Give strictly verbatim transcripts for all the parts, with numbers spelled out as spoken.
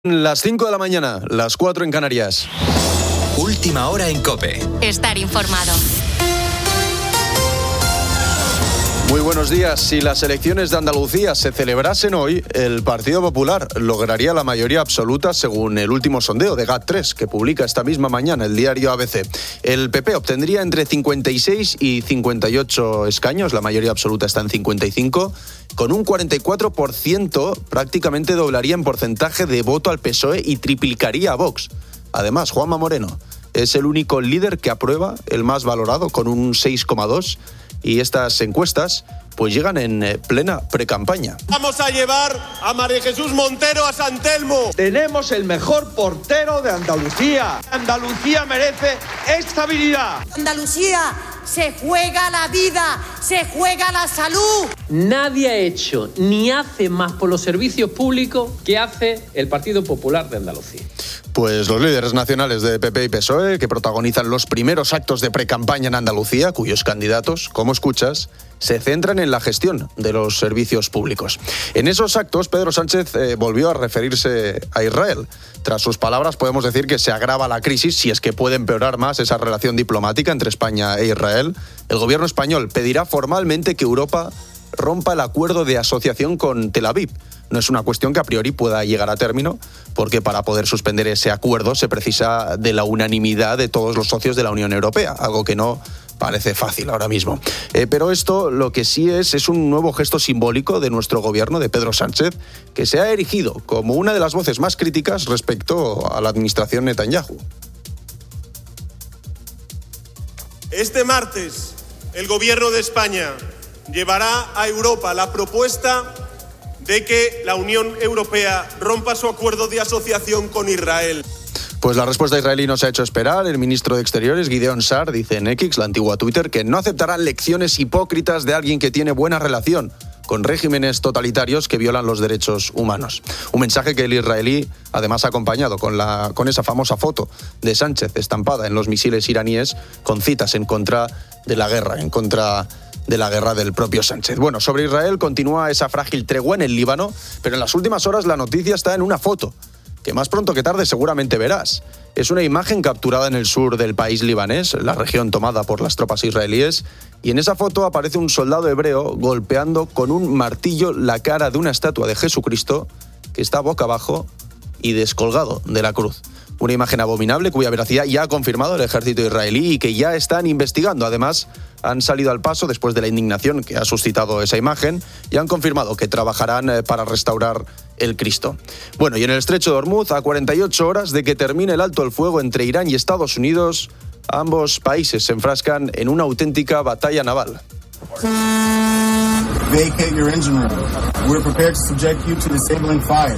Las cinco de la mañana, las cuatro en Canarias. Última hora en COPE. Estar informado. Muy buenos días. Si las elecciones de Andalucía se celebrasen hoy, el Partido Popular lograría la mayoría absoluta según el último sondeo de GAT tres, que publica esta misma mañana el diario A B C. El P P obtendría entre cincuenta y seis y cincuenta y ocho escaños, la mayoría absoluta está en cincuenta y cinco. Con un cuarenta y cuatro por ciento prácticamente doblaría en porcentaje de voto al P S O E y triplicaría a Vox. Además, Juanma Moreno es el único líder que aprueba, el más valorado, con un seis coma dos. Y estas encuestas pues llegan en plena precampaña. Vamos a llevar a María Jesús Montero a San Telmo. Tenemos el mejor portero de Andalucía. Andalucía merece estabilidad. Andalucía se juega la vida, se juega la salud. Nadie ha hecho ni hace más por los servicios públicos que hace el Partido Popular de Andalucía. Pues los líderes nacionales de P P y P S O E, que protagonizan los primeros actos de precampaña en Andalucía, cuyos candidatos, como escuchas, se centran en la gestión de los servicios públicos. En esos actos, Pedro Sánchez eh, volvió a referirse a Israel. Tras sus palabras, podemos decir que se agrava la crisis, si es que puede empeorar más esa relación diplomática entre España e Israel. El gobierno español pedirá formalmente que Europa rompa el acuerdo de asociación con Tel Aviv. No es una cuestión que a priori pueda llegar a término, porque para poder suspender ese acuerdo se precisa de la unanimidad de todos los socios de la Unión Europea, algo que no parece fácil ahora mismo. Eh, pero esto lo que sí es es un nuevo gesto simbólico de nuestro gobierno, de Pedro Sánchez, que se ha erigido como una de las voces más críticas respecto a la administración Netanyahu. Este martes, el gobierno de España llevará a Europa la propuesta de que la Unión Europea rompa su acuerdo de asociación con Israel. Pues la respuesta israelí no se ha hecho esperar. El ministro de Exteriores, Gideon Sa'ar, dice en X, la antigua Twitter, que no aceptarán lecciones hipócritas de alguien que tiene buena relación con regímenes totalitarios que violan los derechos humanos. Un mensaje que el israelí además ha acompañado con, la, con esa famosa foto de Sánchez estampada en los misiles iraníes con citas en contra de la guerra, en contra de la guerra del propio Sánchez. Bueno, sobre Israel continúa esa frágil tregua en el Líbano, pero en las últimas horas la noticia está en una foto que más pronto que tarde seguramente verás. Es una imagen capturada en el sur del país libanés, la región tomada por las tropas israelíes, y en esa foto aparece un soldado hebreo golpeando con un martillo la cara de una estatua de Jesucristo que está boca abajo y descolgado de la cruz. Una imagen abominable cuya veracidad ya ha confirmado el ejército israelí y que ya están investigando. Además, han salido al paso después de la indignación que ha suscitado esa imagen y han confirmado que trabajarán para restaurar el Cristo. Bueno, y en el estrecho de Ormuz, a cuarenta y ocho horas de que termine el alto el fuego entre Irán y Estados Unidos, ambos países se enfrascan en una auténtica batalla naval. Vacate your engine room. We're prepared to subject you to disabling fire.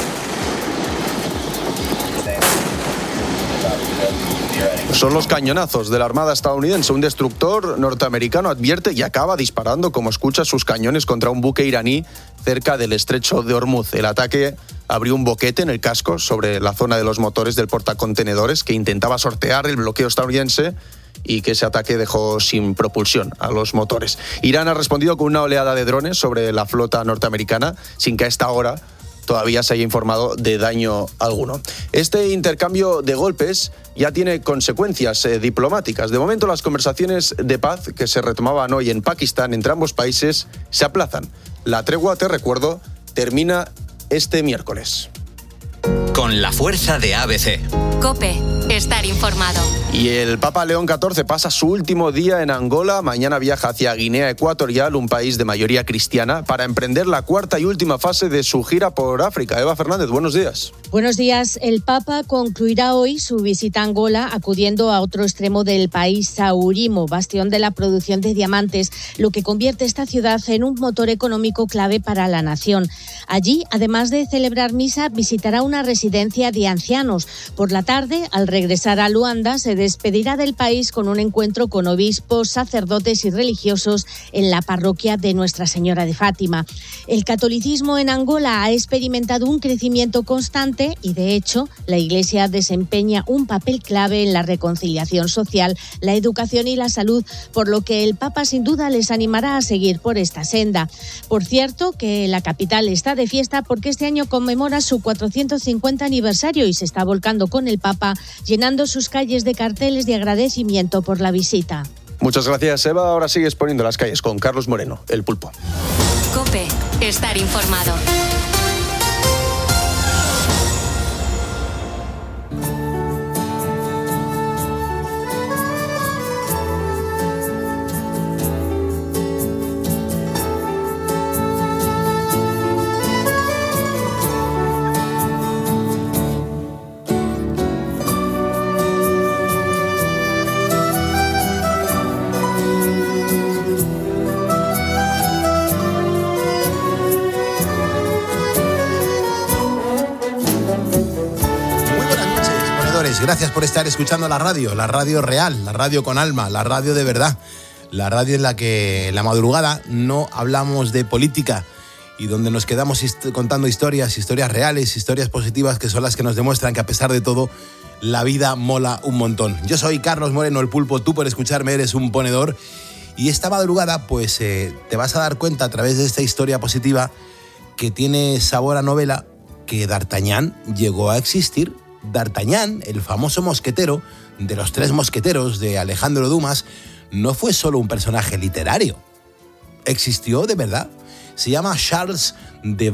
Son los cañonazos de la Armada estadounidense. Un destructor norteamericano advierte y acaba disparando, como escucha, sus cañones contra un buque iraní cerca del estrecho de Ormuz. El ataque abrió un boquete en el casco sobre la zona de los motores del portacontenedores que intentaba sortear el bloqueo estadounidense y que ese ataque dejó sin propulsión a los motores. Irán ha respondido con una oleada de drones sobre la flota norteamericana, sin que a esta hora todavía se haya informado de daño alguno. Este intercambio de golpes ya tiene consecuencias eh, diplomáticas. De momento, las conversaciones de paz que se retomaban hoy en Pakistán entre ambos países se aplazan. La tregua, te recuerdo, termina este miércoles. Con la fuerza de A B C. COPE. Estar informado. Y el Papa León catorce pasa su último día en Angola. Mañana viaja hacia Guinea Ecuatorial, un país de mayoría cristiana, para emprender la cuarta y última fase de su gira por África. Eva Fernández, buenos días. Buenos días. El Papa concluirá hoy su visita a Angola acudiendo a otro extremo del país, Saurimo, bastión de la producción de diamantes, lo que convierte esta ciudad en un motor económico clave para la nación. Allí, además de celebrar misa, visitará una residencia de ancianos. Por la tarde, al regresar a Luanda, se despedirá del país con un encuentro con obispos, sacerdotes y religiosos en la parroquia de Nuestra Señora de Fátima. El catolicismo en Angola ha experimentado un crecimiento constante importante y, de hecho, la Iglesia desempeña un papel clave en la reconciliación social, la educación y la salud, por lo que el Papa sin duda les animará a seguir por esta senda. Por cierto, que la capital está de fiesta porque este año conmemora su cuatrocientos cincuenta aniversario y se está volcando con el Papa, llenando sus calles de carteles de agradecimiento por la visita. Muchas gracias, Eva. Ahora sigues poniendo las calles con Carlos Moreno, el Pulpo. COPE, estar informado. Gracias por estar escuchando la radio, la radio real, la radio con alma, la radio de verdad, la radio en la que en la madrugada no hablamos de política y donde nos quedamos hist- contando historias, historias reales, historias positivas que son las que nos demuestran que a pesar de todo la vida mola un montón. Yo soy Carlos Moreno, el Pulpo, tú por escucharme eres un ponedor y esta madrugada pues eh, te vas a dar cuenta a través de esta historia positiva que tiene sabor a novela que D'Artagnan llegó a existir. D'Artagnan, el famoso mosquetero de los tres mosqueteros de Alejandro Dumas, no fue solo un personaje literario. Existió de verdad. Se llama Charles de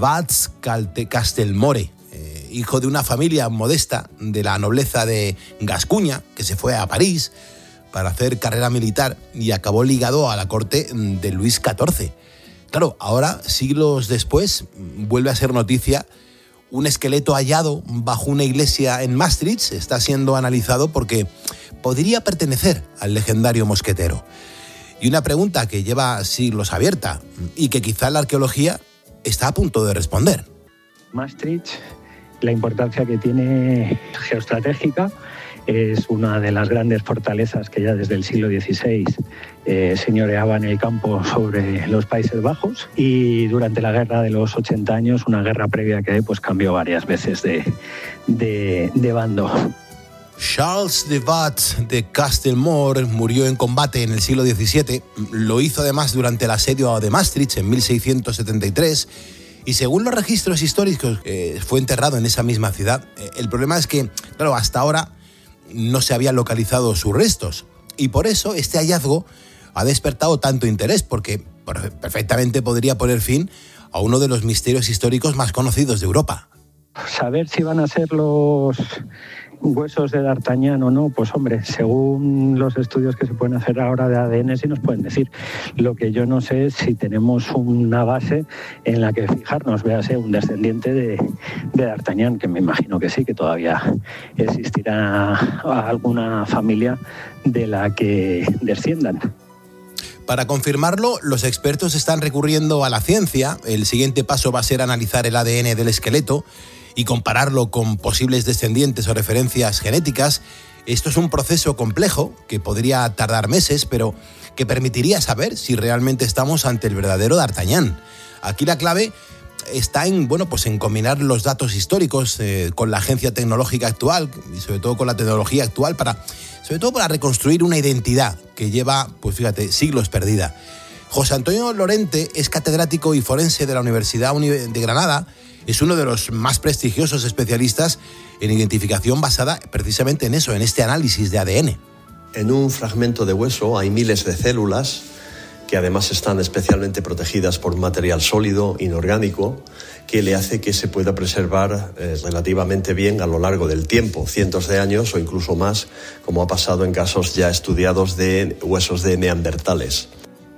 Batz-Castelmore, eh, hijo de una familia modesta de la nobleza de Gascuña, que se fue a París para hacer carrera militar y acabó ligado a la corte de Luis catorce. Claro, ahora, siglos después, vuelve a ser noticia un esqueleto hallado bajo una iglesia en Maastricht. Está siendo analizado porque podría pertenecer al legendario mosquetero. Y una pregunta que lleva siglos abierta y que quizá la arqueología está a punto de responder. Maastricht, la importancia que tiene geoestratégica, es una de las grandes fortalezas que ya desde el siglo dieciséis eh, señoreaban el campo sobre los Países Bajos, y durante la guerra de los ochenta años, una guerra previa que pues cambió varias veces de, de, de bando. Charles de Batz de Castelmore murió en combate en el siglo diecisiete, lo hizo además durante el asedio de Maastricht en mil seiscientos setenta y tres, y según los registros históricos eh, fue enterrado en esa misma ciudad. El problema es que, claro, hasta ahora no se habían localizado sus restos, y por eso este hallazgo ha despertado tanto interés, porque perfectamente podría poner fin a uno de los misterios históricos más conocidos de Europa. Saber si van a ser los huesos de D'Artagnan o no, pues hombre, según los estudios que se pueden hacer ahora de A D N, sí nos pueden decir. Lo que yo no sé es si tenemos una base en la que fijarnos, véase un descendiente de, de D'Artagnan, que me imagino que sí, que todavía existirá alguna familia de la que desciendan. Para confirmarlo, los expertos están recurriendo a la ciencia. El siguiente paso va a ser analizar el A D N del esqueleto y compararlo con posibles descendientes o referencias genéticas. Esto es un proceso complejo que podría tardar meses, pero que permitiría saber si realmente estamos ante el verdadero D'Artagnan. Aquí la clave está en, bueno, pues en combinar los datos históricos eh, con la agencia tecnológica actual y sobre todo con la tecnología actual para, sobre todo para reconstruir una identidad que lleva, pues fíjate, siglos perdida. José Antonio Lorente es catedrático y forense de la Universidad de Granada. Es uno de los más prestigiosos especialistas en identificación basada precisamente en eso, en este análisis de A D N. En un fragmento de hueso hay miles de células que además están especialmente protegidas por un material sólido, inorgánico, que le hace que se pueda preservar eh, relativamente bien a lo largo del tiempo, cientos de años o incluso más, como ha pasado en casos ya estudiados de huesos de neandertales.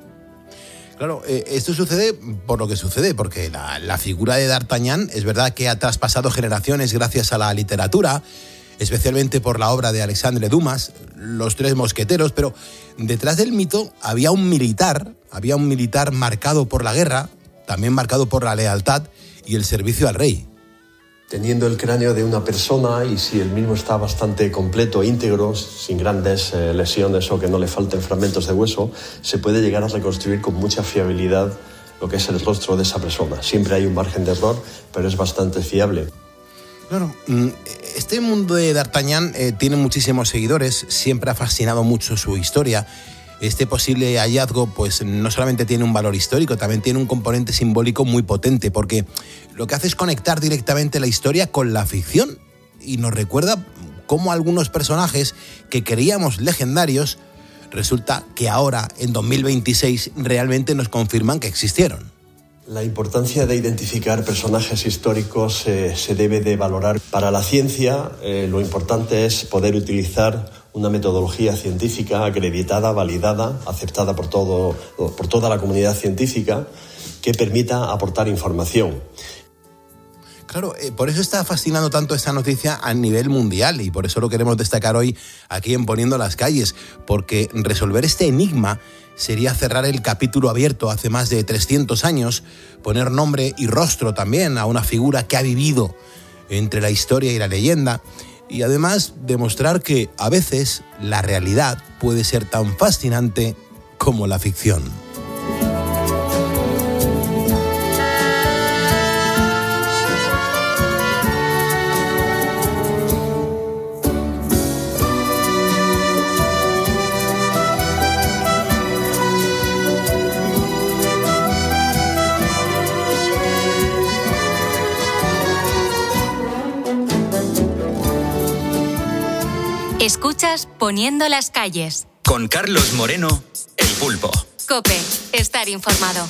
Claro, eh, esto sucede por lo que sucede, porque la, la figura de D'Artagnan es verdad que ha traspasado generaciones gracias a la literatura, especialmente por la obra de Alexandre Dumas, Los Tres Mosqueteros, pero detrás del mito había un militar, había un militar marcado por la guerra, también marcado por la lealtad y el servicio al rey. Teniendo el cráneo de una persona y si el mismo está bastante completo, íntegro, sin grandes eh, lesiones o que no le falten fragmentos de hueso, se puede llegar a reconstruir con mucha fiabilidad lo que es el rostro de esa persona. Siempre hay un margen de error, pero es bastante fiable. Claro, este mundo de D'Artagnan eh, tiene muchísimos seguidores, siempre ha fascinado mucho su historia. Este posible hallazgo pues no solamente tiene un valor histórico, también tiene un componente simbólico muy potente, porque lo que hace es conectar directamente la historia con la ficción y nos recuerda cómo algunos personajes que creíamos legendarios resulta que ahora, en dos mil veintiséis, realmente nos confirman que existieron. La importancia de identificar personajes históricos eh, se debe de valorar. Para la ciencia, eh, lo importante es poder utilizar una metodología científica acreditada, validada, aceptada por, todo, por toda la comunidad científica, que permita aportar información. Claro, eh, por eso está fascinando tanto esta noticia a nivel mundial y por eso lo queremos destacar hoy aquí en Poniendo las Calles, porque resolver este enigma sería cerrar el capítulo abierto hace más de trescientos años, poner nombre y rostro también a una figura que ha vivido entre la historia y la leyenda y además demostrar que a veces la realidad puede ser tan fascinante como la ficción. Escuchas Poniendo las Calles. Con Carlos Moreno, El Pulpo. COPE, estar informado.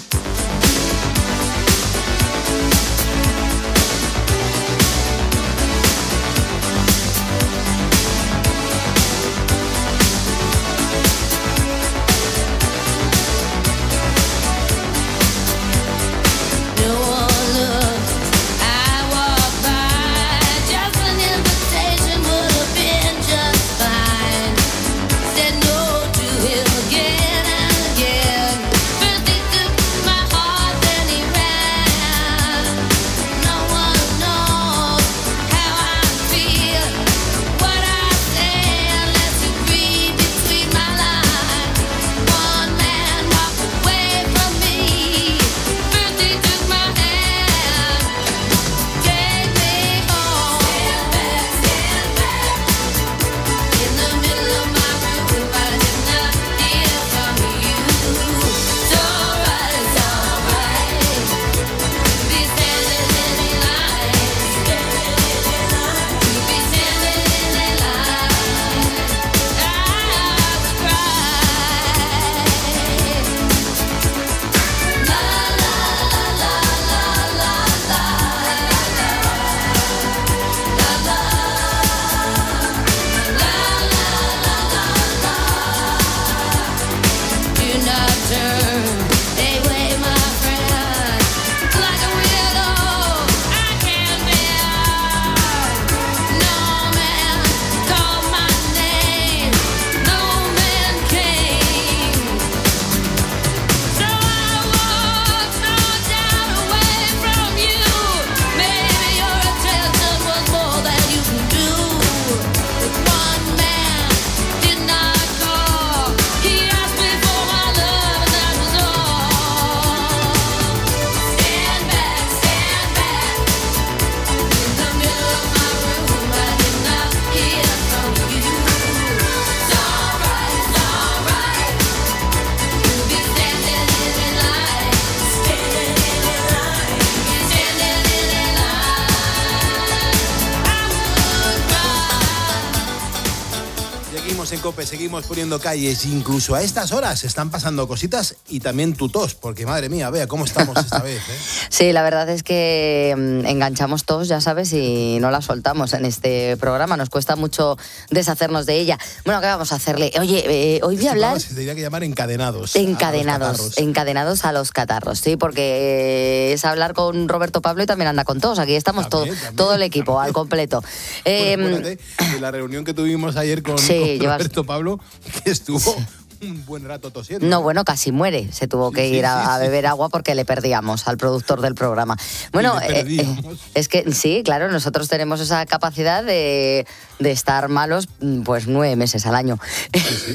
En COPE seguimos poniendo calles, incluso a estas horas están pasando cositas y también tu tos, porque madre mía, vea cómo estamos esta vez, ¿eh? Sí, la verdad es que enganchamos tos, ya sabes, y no la soltamos en este programa, nos cuesta mucho deshacernos de ella. Bueno, ¿qué vamos a hacerle? Oye, eh, hoy voy a hablar... Se tendría que llamar encadenados. Encadenados, a encadenados a los catarros, sí, porque es hablar con Roberto Pablo y también anda con tos, aquí estamos también, todo, también, todo el equipo, también. Al completo. Eh, bueno, acuérdate de la reunión que tuvimos ayer con, sí, con Roberto Pablo, que estuvo un buen rato tosiendo. No, bueno, casi muere. Se tuvo que sí, ir a, sí, a beber sí. agua porque le perdíamos al productor del programa. Bueno, eh, eh, es que sí, claro, nosotros tenemos esa capacidad de, de estar malos pues nueve meses al año. Sí, sí.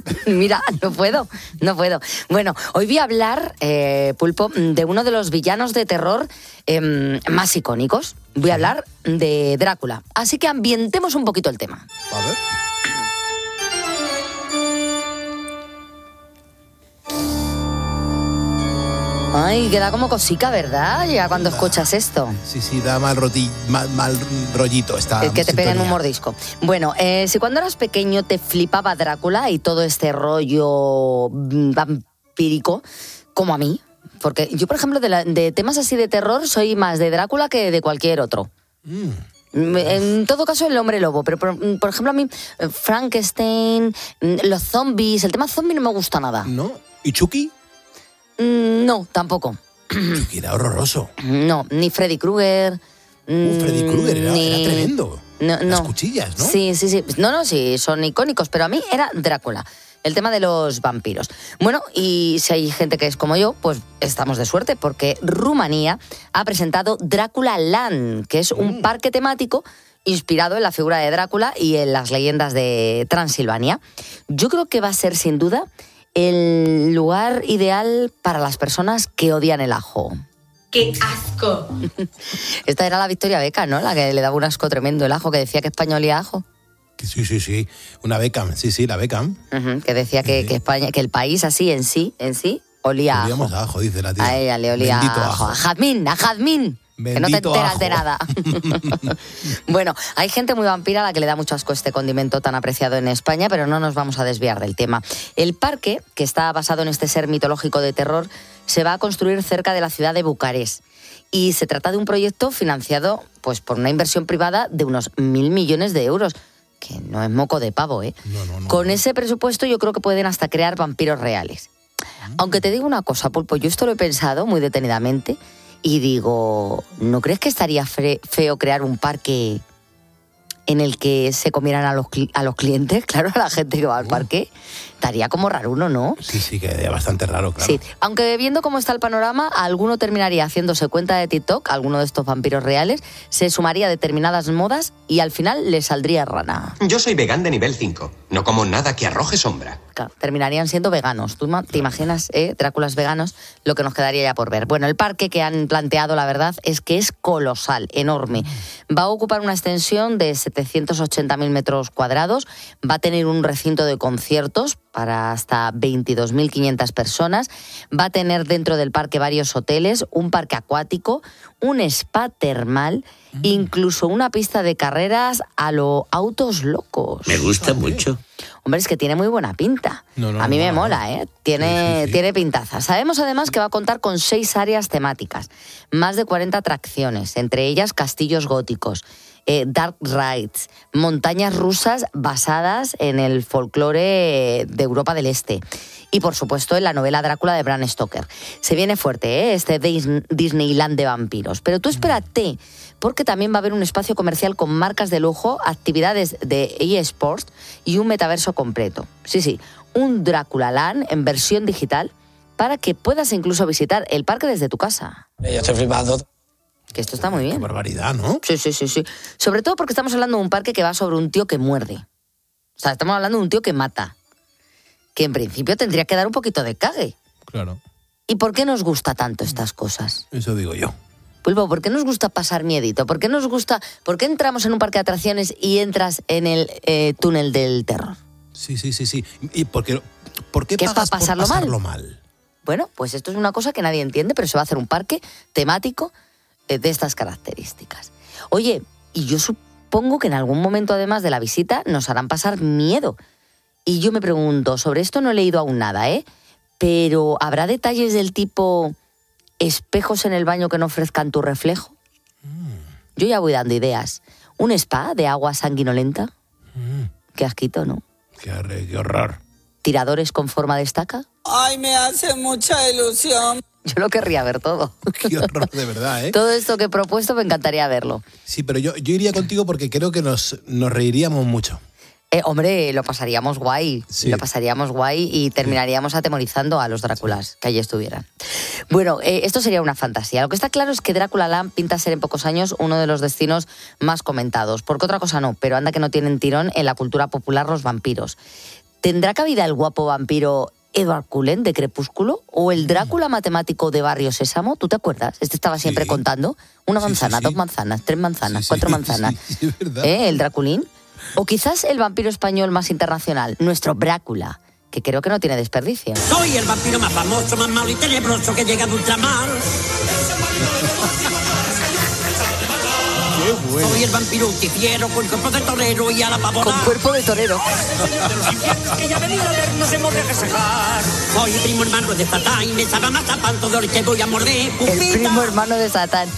Mira, no puedo, no puedo. Bueno, hoy voy a hablar, eh, Pulpo, de uno de los villanos de terror eh, más icónicos. Voy a hablar de Drácula. Así que ambientemos un poquito el tema. A ver. Ay, queda como cosica, ¿verdad? Ya cuando escuchas esto. Sí, sí, da mal, roti, mal, mal rollito. Esta Es que te sintonía. peguen un mordisco. Bueno, eh, si cuando eras pequeño te flipaba Drácula y todo este rollo vampírico, como a mí, porque yo, por ejemplo, de, la, de temas así de terror soy más de Drácula que de cualquier otro. Mm. En todo caso, el hombre lobo, pero por, por ejemplo a mí Frankenstein, los zombies, el tema zombie no me gusta nada. ¿No? ¿Y Chucky? No, tampoco. Chucky era horroroso. No, ni Freddy Krueger. Uh, Freddy Krueger era, ni... era tremendo. No, no. Las cuchillas, ¿no? Sí, sí, sí. No, no, sí, son icónicos, pero a mí era Drácula. El tema de los vampiros. Bueno, y si hay gente que es como yo, pues estamos de suerte, porque Rumanía ha presentado Drácula Land, que es un mm. parque temático inspirado en la figura de Drácula y en las leyendas de Transilvania. Yo creo que va a ser, sin duda, el lugar ideal para las personas que odian el ajo. ¡Qué asco! Esta era la Victoria Beckham, ¿no? La que le daba un asco tremendo el ajo, que decía que España olía a ajo. Sí, sí, sí. Una Beckham, sí, sí, la Beckham. Uh-huh, que decía que, sí. que España, que el país así en sí, en sí, olía a ajo. Olíamos a ajo, dice la tía. A ella le olía Bendito a ajo. ajo. A jazmín, a jazmín. Bendito que no te enteras ajo. de nada. Bueno, hay gente muy vampira a la que le da mucho asco este condimento tan apreciado en España, pero no nos vamos a desviar del tema. El parque, que está basado en este ser mitológico de terror, se va a construir cerca de la ciudad de Bucarest. Y se trata de un proyecto financiado pues, por una inversión privada de unos mil millones de euros. Que no es moco de pavo, ¿eh? No, no, no, Con no. ese presupuesto yo creo que pueden hasta crear vampiros reales. Aunque te digo una cosa, Pulpo, yo esto lo he pensado muy detenidamente y digo, ¿no crees que estaría fe- feo crear un parque en el que se comieran a los, cli- a los clientes? Claro, a la gente que va al parque. Estaría como raro uno, ¿no? Sí, sí, quedaría bastante raro, claro. Sí, aunque viendo cómo está el panorama, alguno terminaría haciéndose cuenta de TikTok, alguno de estos vampiros reales, se sumaría a determinadas modas y al final le saldría rana. Yo soy vegán de nivel cinco. No como nada que arroje sombra. Claro, terminarían siendo veganos. ¿Tú te imaginas, eh, Dráculas veganos? Lo que nos quedaría ya por ver. Bueno, el parque que han planteado, la verdad, es que es colosal, enorme. Va a ocupar una extensión de setecientos ochenta mil metros cuadrados, va a tener un recinto de conciertos para hasta veintidós mil quinientas personas, va a tener dentro del parque varios hoteles, un parque acuático, un spa termal, mm. incluso una pista de carreras a lo autos locos. Me gusta mucho. Hombre, es que tiene muy buena pinta. No, no, a mí no, me no. mola, ¿eh? Tiene, sí, sí, sí. tiene pintaza. Sabemos además que va a contar con seis áreas temáticas, más de cuarenta atracciones, entre ellas castillos góticos, eh, dark rides, montañas rusas basadas en el folclore de Europa del Este. Y, por supuesto, en la novela Drácula de Bram Stoker. Se viene fuerte, ¿eh? Este Disneyland de vampiros. Pero tú espérate, porque también va a haber un espacio comercial con marcas de lujo, actividades de eSports y un metaverso completo. Sí, sí, un Drácula Land en versión digital para que puedas incluso visitar el parque desde tu casa. Yo estoy flipando. Que esto está muy bien. Qué barbaridad, ¿no? Sí, sí, sí, sí. Sobre todo porque estamos hablando de un parque que va sobre un tío que muerde. O sea, estamos hablando de un tío que mata. Que en principio tendría que dar un poquito de cague. Claro. ¿Y por qué nos gusta tanto estas cosas? Eso digo yo. Pulpo, ¿por qué nos gusta pasar miedito? ¿Por qué nos gusta, por qué entramos en un parque de atracciones y entras en el eh, túnel del terror? Sí, sí, sí, sí. ¿Y por qué, por qué ¿Qué es pagas para pasarlo por pasarlo mal? mal? Bueno, pues esto es una cosa que nadie entiende, pero se va a hacer un parque temático eh, de estas características. Oye, y yo supongo que en algún momento, además de la visita, nos harán pasar miedo. Y yo me pregunto, sobre esto no he leído aún nada, ¿eh? Pero ¿habrá detalles del tipo espejos en el baño que no ofrezcan tu reflejo? Mm. Yo ya voy dando ideas. ¿Un spa de agua sanguinolenta? Mm. Qué asquito, ¿no? Qué, horror, qué horror. ¿Tiradores con forma de estaca? Ay, me hace mucha ilusión. Yo lo querría ver todo. Qué horror, de verdad, ¿eh? Todo esto que he propuesto me encantaría verlo. Sí, pero yo, yo iría contigo porque creo que nos, nos reiríamos mucho. Eh, hombre, lo pasaríamos guay, sí. lo pasaríamos guay y terminaríamos sí. atemorizando a los Dráculas sí. que allí estuvieran. Bueno, eh, esto sería una fantasía. Lo que está claro es que Drácula Land pinta ser en pocos años uno de los destinos más comentados. Porque otra cosa no, pero anda que no tienen tirón en la cultura popular los vampiros. ¿Tendrá cabida el guapo vampiro Edward Cullen de Crepúsculo o el Drácula matemático de Barrio Sésamo? ¿Tú te acuerdas? Este estaba siempre sí. contando una manzana, sí, sí, sí. dos manzanas, tres manzanas, sí, cuatro sí, manzanas. Sí, sí, ¿verdad? ¿Eh? El Draculín. O quizás el vampiro español más internacional, nuestro Brácula, que creo que no tiene desperdicio. Soy el vampiro más famoso, más malo y tenebroso que llega de ultramar. Qué bueno. Soy el vampiro justiciero con cuerpo de torero y a la pavona. Con cuerpo de torero. Que ya venía a vernos hemos de resejar. Soy el primo hermano de Satán y me sabe más a panto de te voy a morder. Pupita. El primo hermano de Satán.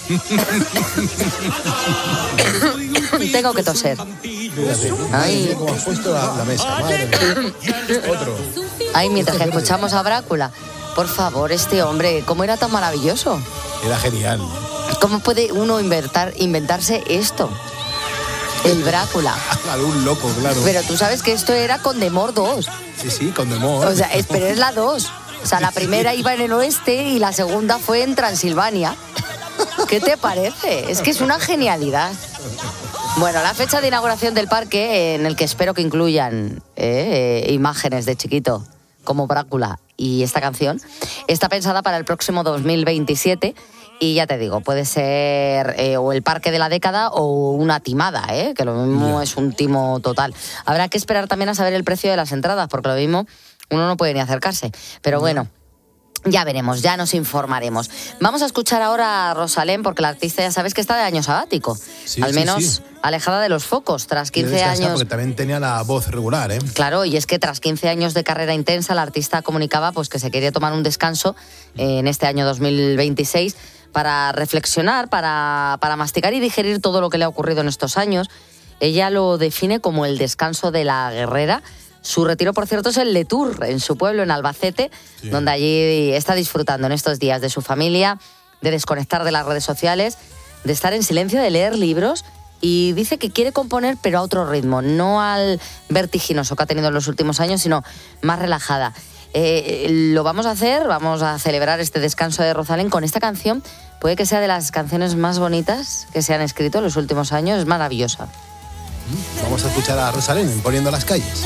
Tengo que toser. Ay, cómo has puesto la, la mesa, madre. Otro. Ay, mientras que escuchamos a Brácula. Por favor, este hombre, ¿cómo era tan maravilloso? Era genial. ¿Cómo puede uno inventar, inventarse esto? El Brácula. Un loco, claro. Pero tú sabes que esto era Condemor dos. Sí, sí, Condemor. O sea, es, pero es la dos. O sea, la primera iba en el oeste y la segunda fue en Transilvania. ¿Qué te parece? Es que es una genialidad. Bueno, la fecha de inauguración del parque, en el que espero que incluyan eh, eh, imágenes de chiquito como Brácula y esta canción, está pensada para el próximo dos mil veintisiete. Y ya te digo, puede ser eh, o el parque de la década o una timada, ¿eh? Que lo mismo yeah. es un timo total. Habrá que esperar también a saber el precio de las entradas, porque lo mismo uno no puede ni acercarse. Pero yeah. bueno, ya veremos, ya nos informaremos. Vamos a escuchar ahora a Rosalén, porque la artista ya sabes que está de año sabático. Sí, Al sí, menos sí. alejada de los focos, tras quince años... Porque también tenía la voz regular, ¿eh? Claro, y es que tras quince años de carrera intensa, la artista comunicaba pues, que se quería tomar un descanso eh, en este año dos mil veintiséis... para reflexionar, para, para masticar y digerir todo lo que le ha ocurrido en estos años. Ella lo define como el descanso de la guerrera. Su retiro, por cierto, es en Letour, en su pueblo, en Albacete, sí. donde allí está disfrutando en estos días de su familia, de desconectar de las redes sociales, de estar en silencio, de leer libros, y dice que quiere componer, pero a otro ritmo, no al vertiginoso que ha tenido en los últimos años, sino más relajada. Eh, lo vamos a hacer, vamos a celebrar este descanso de Rosalén con esta canción. Puede que sea de las canciones más bonitas que se han escrito en los últimos años, es maravillosa. Vamos a escuchar a Rosalén en Poniendo las Calles.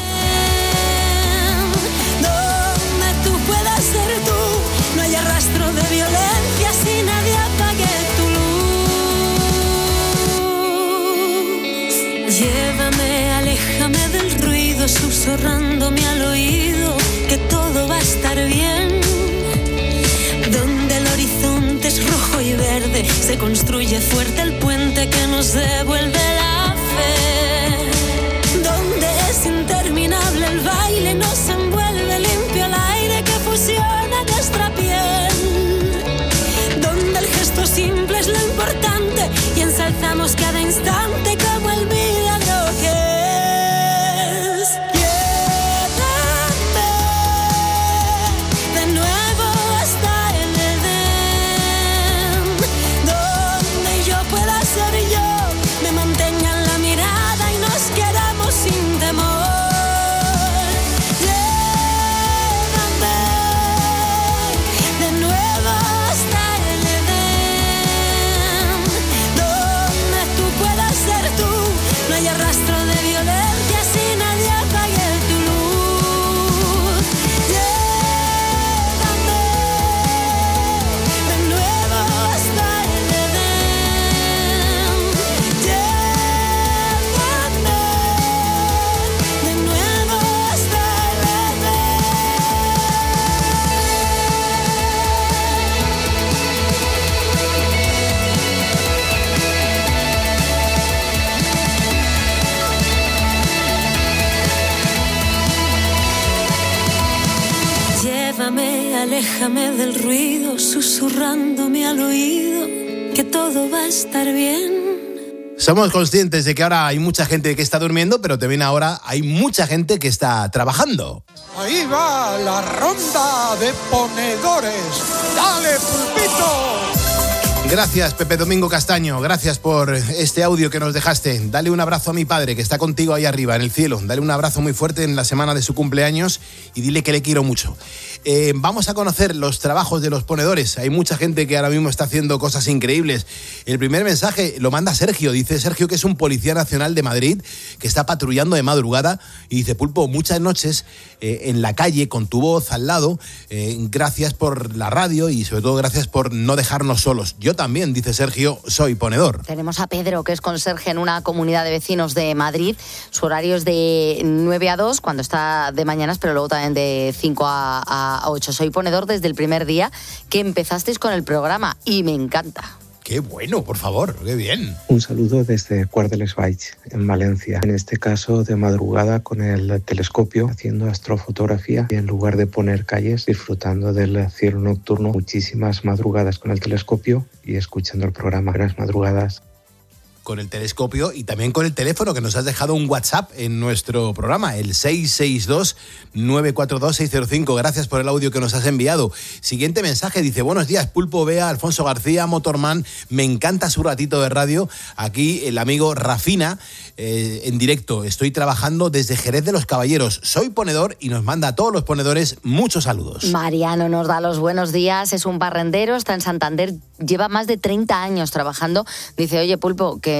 Donde tú puedas ser tú, no haya rastro de violencia, si nadie apague tu luz. Llévame, aléjame del ruido, susurrándome al oído que todo va a estar bien. Donde el horizonte es rojo y verde, se construye fuerte el puente que nos devuelve la fe. Donde es interminable el baile, nos envuelve limpio el aire que fusiona nuestra piel. Donde el gesto simple es lo importante y ensalzamos cada instante como el milagro que es. Aléjame del ruido, susurrándome al oído que todo va a estar bien. Somos conscientes de que ahora hay mucha gente que está durmiendo, pero también ahora hay mucha gente que está trabajando. Ahí va la ronda de ponedores. ¡Dale, pulpito! Gracias, Pepe Domingo Castaño, gracias por este audio que nos dejaste. Dale un abrazo a mi padre, que está contigo ahí arriba, en el cielo. Dale un abrazo muy fuerte en la semana de su cumpleaños y dile que le quiero mucho. Eh, vamos a conocer los trabajos de los ponedores. Hay mucha gente que ahora mismo está haciendo cosas increíbles. El primer mensaje lo manda Sergio. Dice Sergio que es un policía nacional de Madrid que está patrullando de madrugada y dice: Pulpo, muchas noches eh, en la calle con tu voz al lado, eh, gracias por la radio y sobre todo gracias por no dejarnos solos. Yo también, dice Sergio, soy ponedor. Tenemos a Pedro, que es conserje en una comunidad de vecinos de Madrid. Su horario es de nueve a dos, cuando está de mañanas, pero luego también de cinco a ocho. Soy ponedor desde el primer día que empezasteis con el programa y me encanta. ¡Qué bueno, por favor! ¡Qué bien! Un saludo desde Quart de les Valls, en Valencia. En este caso, de madrugada con el telescopio, haciendo astrofotografía y en lugar de poner calles, disfrutando del cielo nocturno. Muchísimas madrugadas con el telescopio y escuchando el programa. Buenas madrugadas. Con el telescopio y también con el teléfono, que nos has dejado un WhatsApp en nuestro programa, el seis seis dos, nueve cuatro dos, seis cero cinco. Gracias por el audio que nos has enviado. Siguiente mensaje, dice: buenos días, Pulpo, Bea, Alfonso García, Motorman, me encanta su ratito de radio. Aquí el amigo Rafina, eh, en directo, estoy trabajando desde Jerez de los Caballeros, soy ponedor y nos manda a todos los ponedores muchos saludos. Mariano nos da los buenos días, es un barrendero, está en Santander, lleva más de treinta años trabajando. Dice: oye, Pulpo, que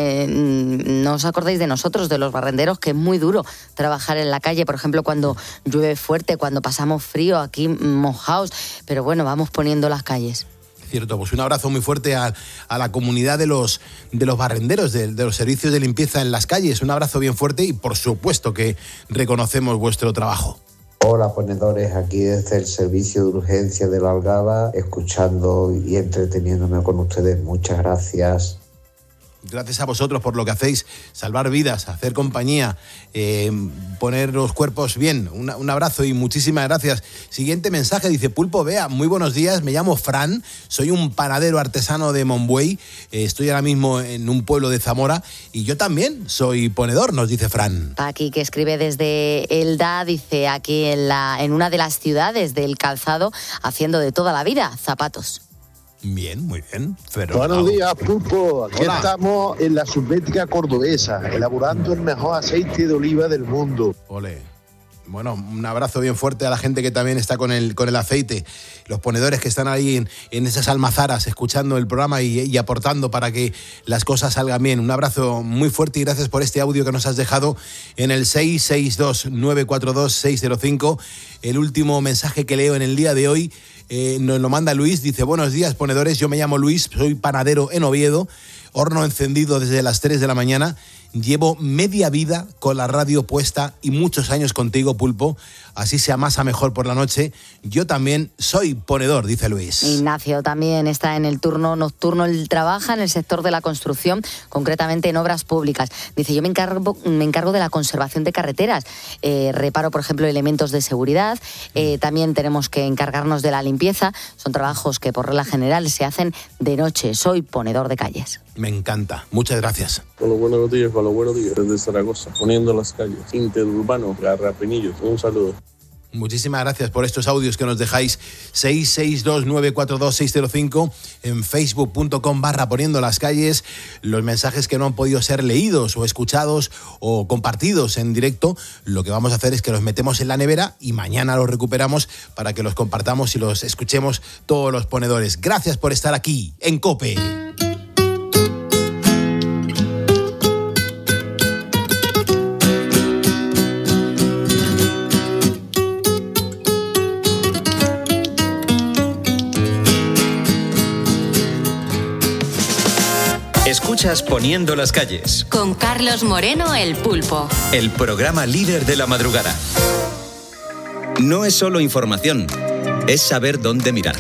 no os acordéis de nosotros, de los barrenderos, que es muy duro trabajar en la calle, por ejemplo, cuando llueve fuerte, cuando pasamos frío aquí mojados, pero bueno, vamos poniendo las calles. Cierto, pues un abrazo muy fuerte a, a la comunidad de los, de los barrenderos, de, de los servicios de limpieza en las calles, un abrazo bien fuerte y por supuesto que reconocemos vuestro trabajo. Hola ponedores, aquí desde el servicio de urgencia de la Algaba, escuchando y entreteniéndome con ustedes, muchas gracias. Gracias a vosotros por lo que hacéis, salvar vidas, hacer compañía, eh, poner los cuerpos bien. Un, un abrazo y muchísimas gracias. Siguiente mensaje, dice: Pulpo, Bea, muy buenos días, me llamo Fran, soy un panadero artesano de Monbuey, eh, estoy ahora mismo en un pueblo de Zamora y yo también soy ponedor, nos dice Fran. Paqui, que escribe desde Elda, dice: aquí en, la, en una de las ciudades del calzado, haciendo de toda la vida zapatos. Bien, muy bien. Pero, buenos días, Pulpo. Aquí Hola. Estamos en la Subbética Cordobesa, elaborando el mejor aceite de oliva del mundo. Ole. Bueno, un abrazo bien fuerte a la gente que también está con el, con el aceite, los ponedores que están ahí en, en esas almazaras escuchando el programa y, y aportando para que las cosas salgan bien. Un abrazo muy fuerte y gracias por este audio que nos has dejado en el seis seis dos, nueve cuatro dos, seis cero cinco. El último mensaje que leo en el día de hoy eh, nos lo manda Luis, dice: buenos días, ponedores, yo me llamo Luis, soy panadero en Oviedo, horno encendido desde las tres de la mañana. Llevo media vida con la radio puesta y muchos años contigo, Pulpo. Así sea más a mejor por la noche. Yo también soy ponedor, dice Luis. Ignacio también está en el turno nocturno. Él trabaja en el sector de la construcción, concretamente en obras públicas. Dice: yo me encargo, me encargo de la conservación de carreteras. Eh, reparo, por ejemplo, elementos de seguridad. Eh, también tenemos que encargarnos de la limpieza. Son trabajos que por regla general se hacen de noche. Soy ponedor de calles. Me encanta. Muchas gracias. Con los buenos días, con los buenos días. Desde Zaragoza, poniendo las calles. Interurbano, Garrapinillos. Un saludo. Muchísimas gracias por estos audios que nos dejáis. Seis seis dos, nueve cuatro dos, seis cero cinco en facebook punto com barra poniendo las calles. Los mensajes que no han podido ser leídos o escuchados o compartidos en directo, lo que vamos a hacer es que los metemos en la nevera y mañana los recuperamos para que los compartamos y los escuchemos todos los ponedores. Gracias por estar aquí en COPE. Escuchas Poniendo las calles. Con Carlos Moreno, el Pulpo. El programa líder de la madrugada. No es solo información, es saber dónde mirar.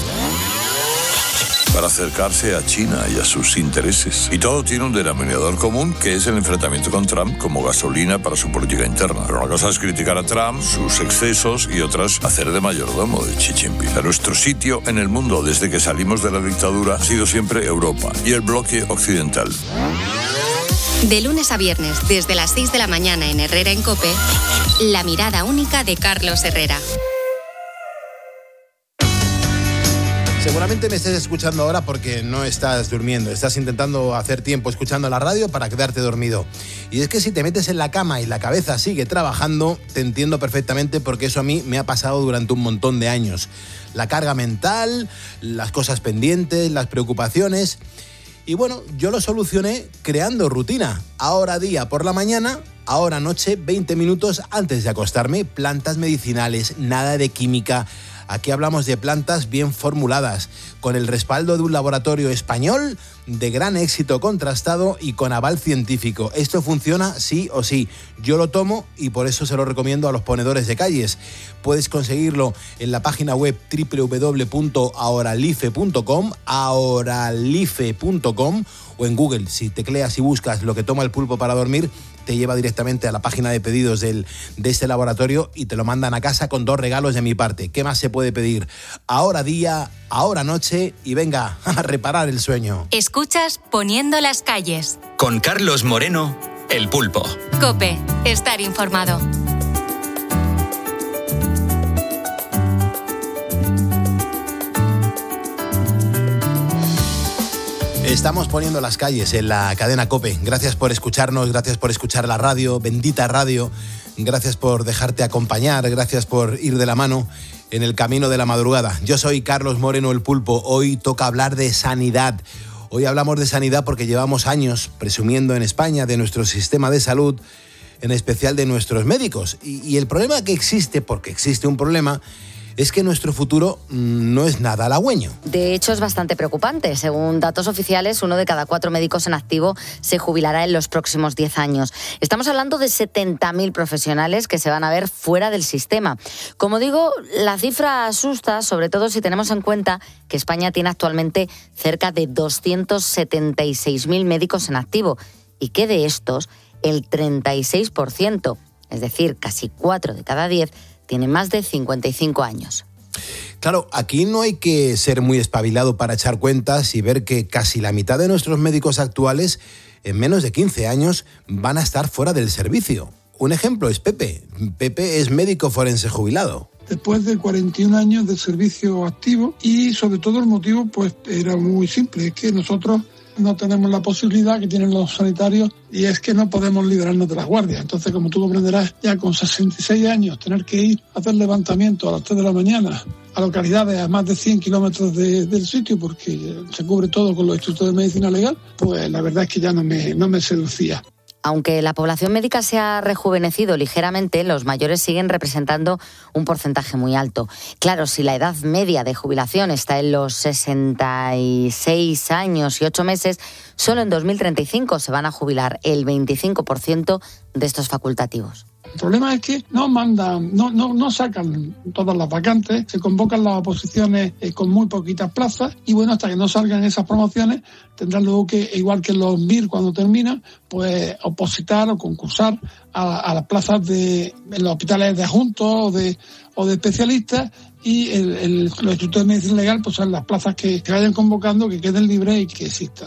Para acercarse a China y a sus intereses. Y todo tiene un denominador común, que es el enfrentamiento con Trump como gasolina para su política interna. Pero una cosa es criticar a Trump, sus excesos, y otras hacer de mayordomo de Xi Jinping. A nuestro sitio en el mundo desde que salimos de la dictadura ha sido siempre Europa y el bloque occidental. De lunes a viernes, desde las seis de la mañana en Herrera en COPE, la mirada única de Carlos Herrera. Seguramente me estés escuchando ahora porque no estás durmiendo, estás intentando hacer tiempo escuchando la radio para quedarte dormido. Y es que si te metes en la cama y la cabeza sigue trabajando, te entiendo perfectamente porque eso a mí me ha pasado durante un montón de años. La carga mental, las cosas pendientes, las preocupaciones. Y bueno, yo lo solucioné creando rutina. Ahora día por la mañana, ahora noche, veinte minutos antes de acostarme. Plantas medicinales, nada de química. Aquí hablamos de plantas bien formuladas, con el respaldo de un laboratorio español de gran éxito contrastado y con aval científico. Esto funciona sí o sí. Yo lo tomo y por eso se lo recomiendo a los ponedores de calles. Puedes conseguirlo en la página web doble u doble u doble u punto ahoralife punto com, ahoralife punto com, o en Google. Si tecleas y buscas lo que toma el pulpo para dormir, te lleva directamente a la página de pedidos del, de este laboratorio y te lo mandan a casa con dos regalos de mi parte. ¿Qué más se puede pedir? Ahora día, ahora noche y venga a reparar el sueño. Escuchas Poniendo las calles. Con Carlos Moreno, El Pulpo. COPE, estar informado. Estamos poniendo las calles en la cadena COPE. Gracias por escucharnos, gracias por escuchar la radio, bendita radio. Gracias por dejarte acompañar, gracias por ir de la mano en el camino de la madrugada. Yo soy Carlos Moreno, El Pulpo. Hoy toca hablar de sanidad. Hoy hablamos de sanidad porque llevamos años presumiendo en España de nuestro sistema de salud, en especial de nuestros médicos. Y, y el problema que existe, porque existe un problema, es que nuestro futuro no es nada halagüeño. De hecho, es bastante preocupante. Según datos oficiales, uno de cada cuatro médicos en activo se jubilará en los próximos diez años. Estamos hablando de setenta mil profesionales que se van a ver fuera del sistema. Como digo, la cifra asusta, sobre todo si tenemos en cuenta que España tiene actualmente cerca de doscientos setenta y seis mil médicos en activo y que de estos, el treinta y seis por ciento, es decir, casi cuatro de cada diez, tiene más de cincuenta y cinco años. Claro, aquí no hay que ser muy espabilado para echar cuentas y ver que casi la mitad de nuestros médicos actuales, en menos de quince años, van a estar fuera del servicio. Un ejemplo es Pepe. Pepe es médico forense jubilado. Después de cuarenta y un años de servicio activo y sobre todo el motivo pues era muy simple, es que nosotros no tenemos la posibilidad que tienen los sanitarios y es que no podemos librarnos de las guardias. Entonces, como tú comprenderás, ya con sesenta y seis años, tener que ir a hacer levantamiento a las tres de la mañana a localidades a más de cien kilómetros de, del sitio, porque se cubre todo con los institutos de medicina legal, pues la verdad es que ya no me, no me seducía. Aunque la población médica se ha rejuvenecido ligeramente, los mayores siguen representando un porcentaje muy alto. Claro, si la edad media de jubilación está en los sesenta y seis años y ocho meses, solo en dos mil treinta y cinco se van a jubilar el veinticinco por ciento de estos facultativos. El problema es que no mandan, no, no, no sacan todas las vacantes, se convocan las oposiciones eh, con muy poquitas plazas y bueno, hasta que no salgan esas promociones tendrán luego que, igual que los M I R cuando terminan, pues opositar o concursar a, a las plazas de en los hospitales de adjuntos o de, o de especialistas y el, el, los institutos de medicina legal pues son las plazas que, que vayan convocando, que queden libres y que existan.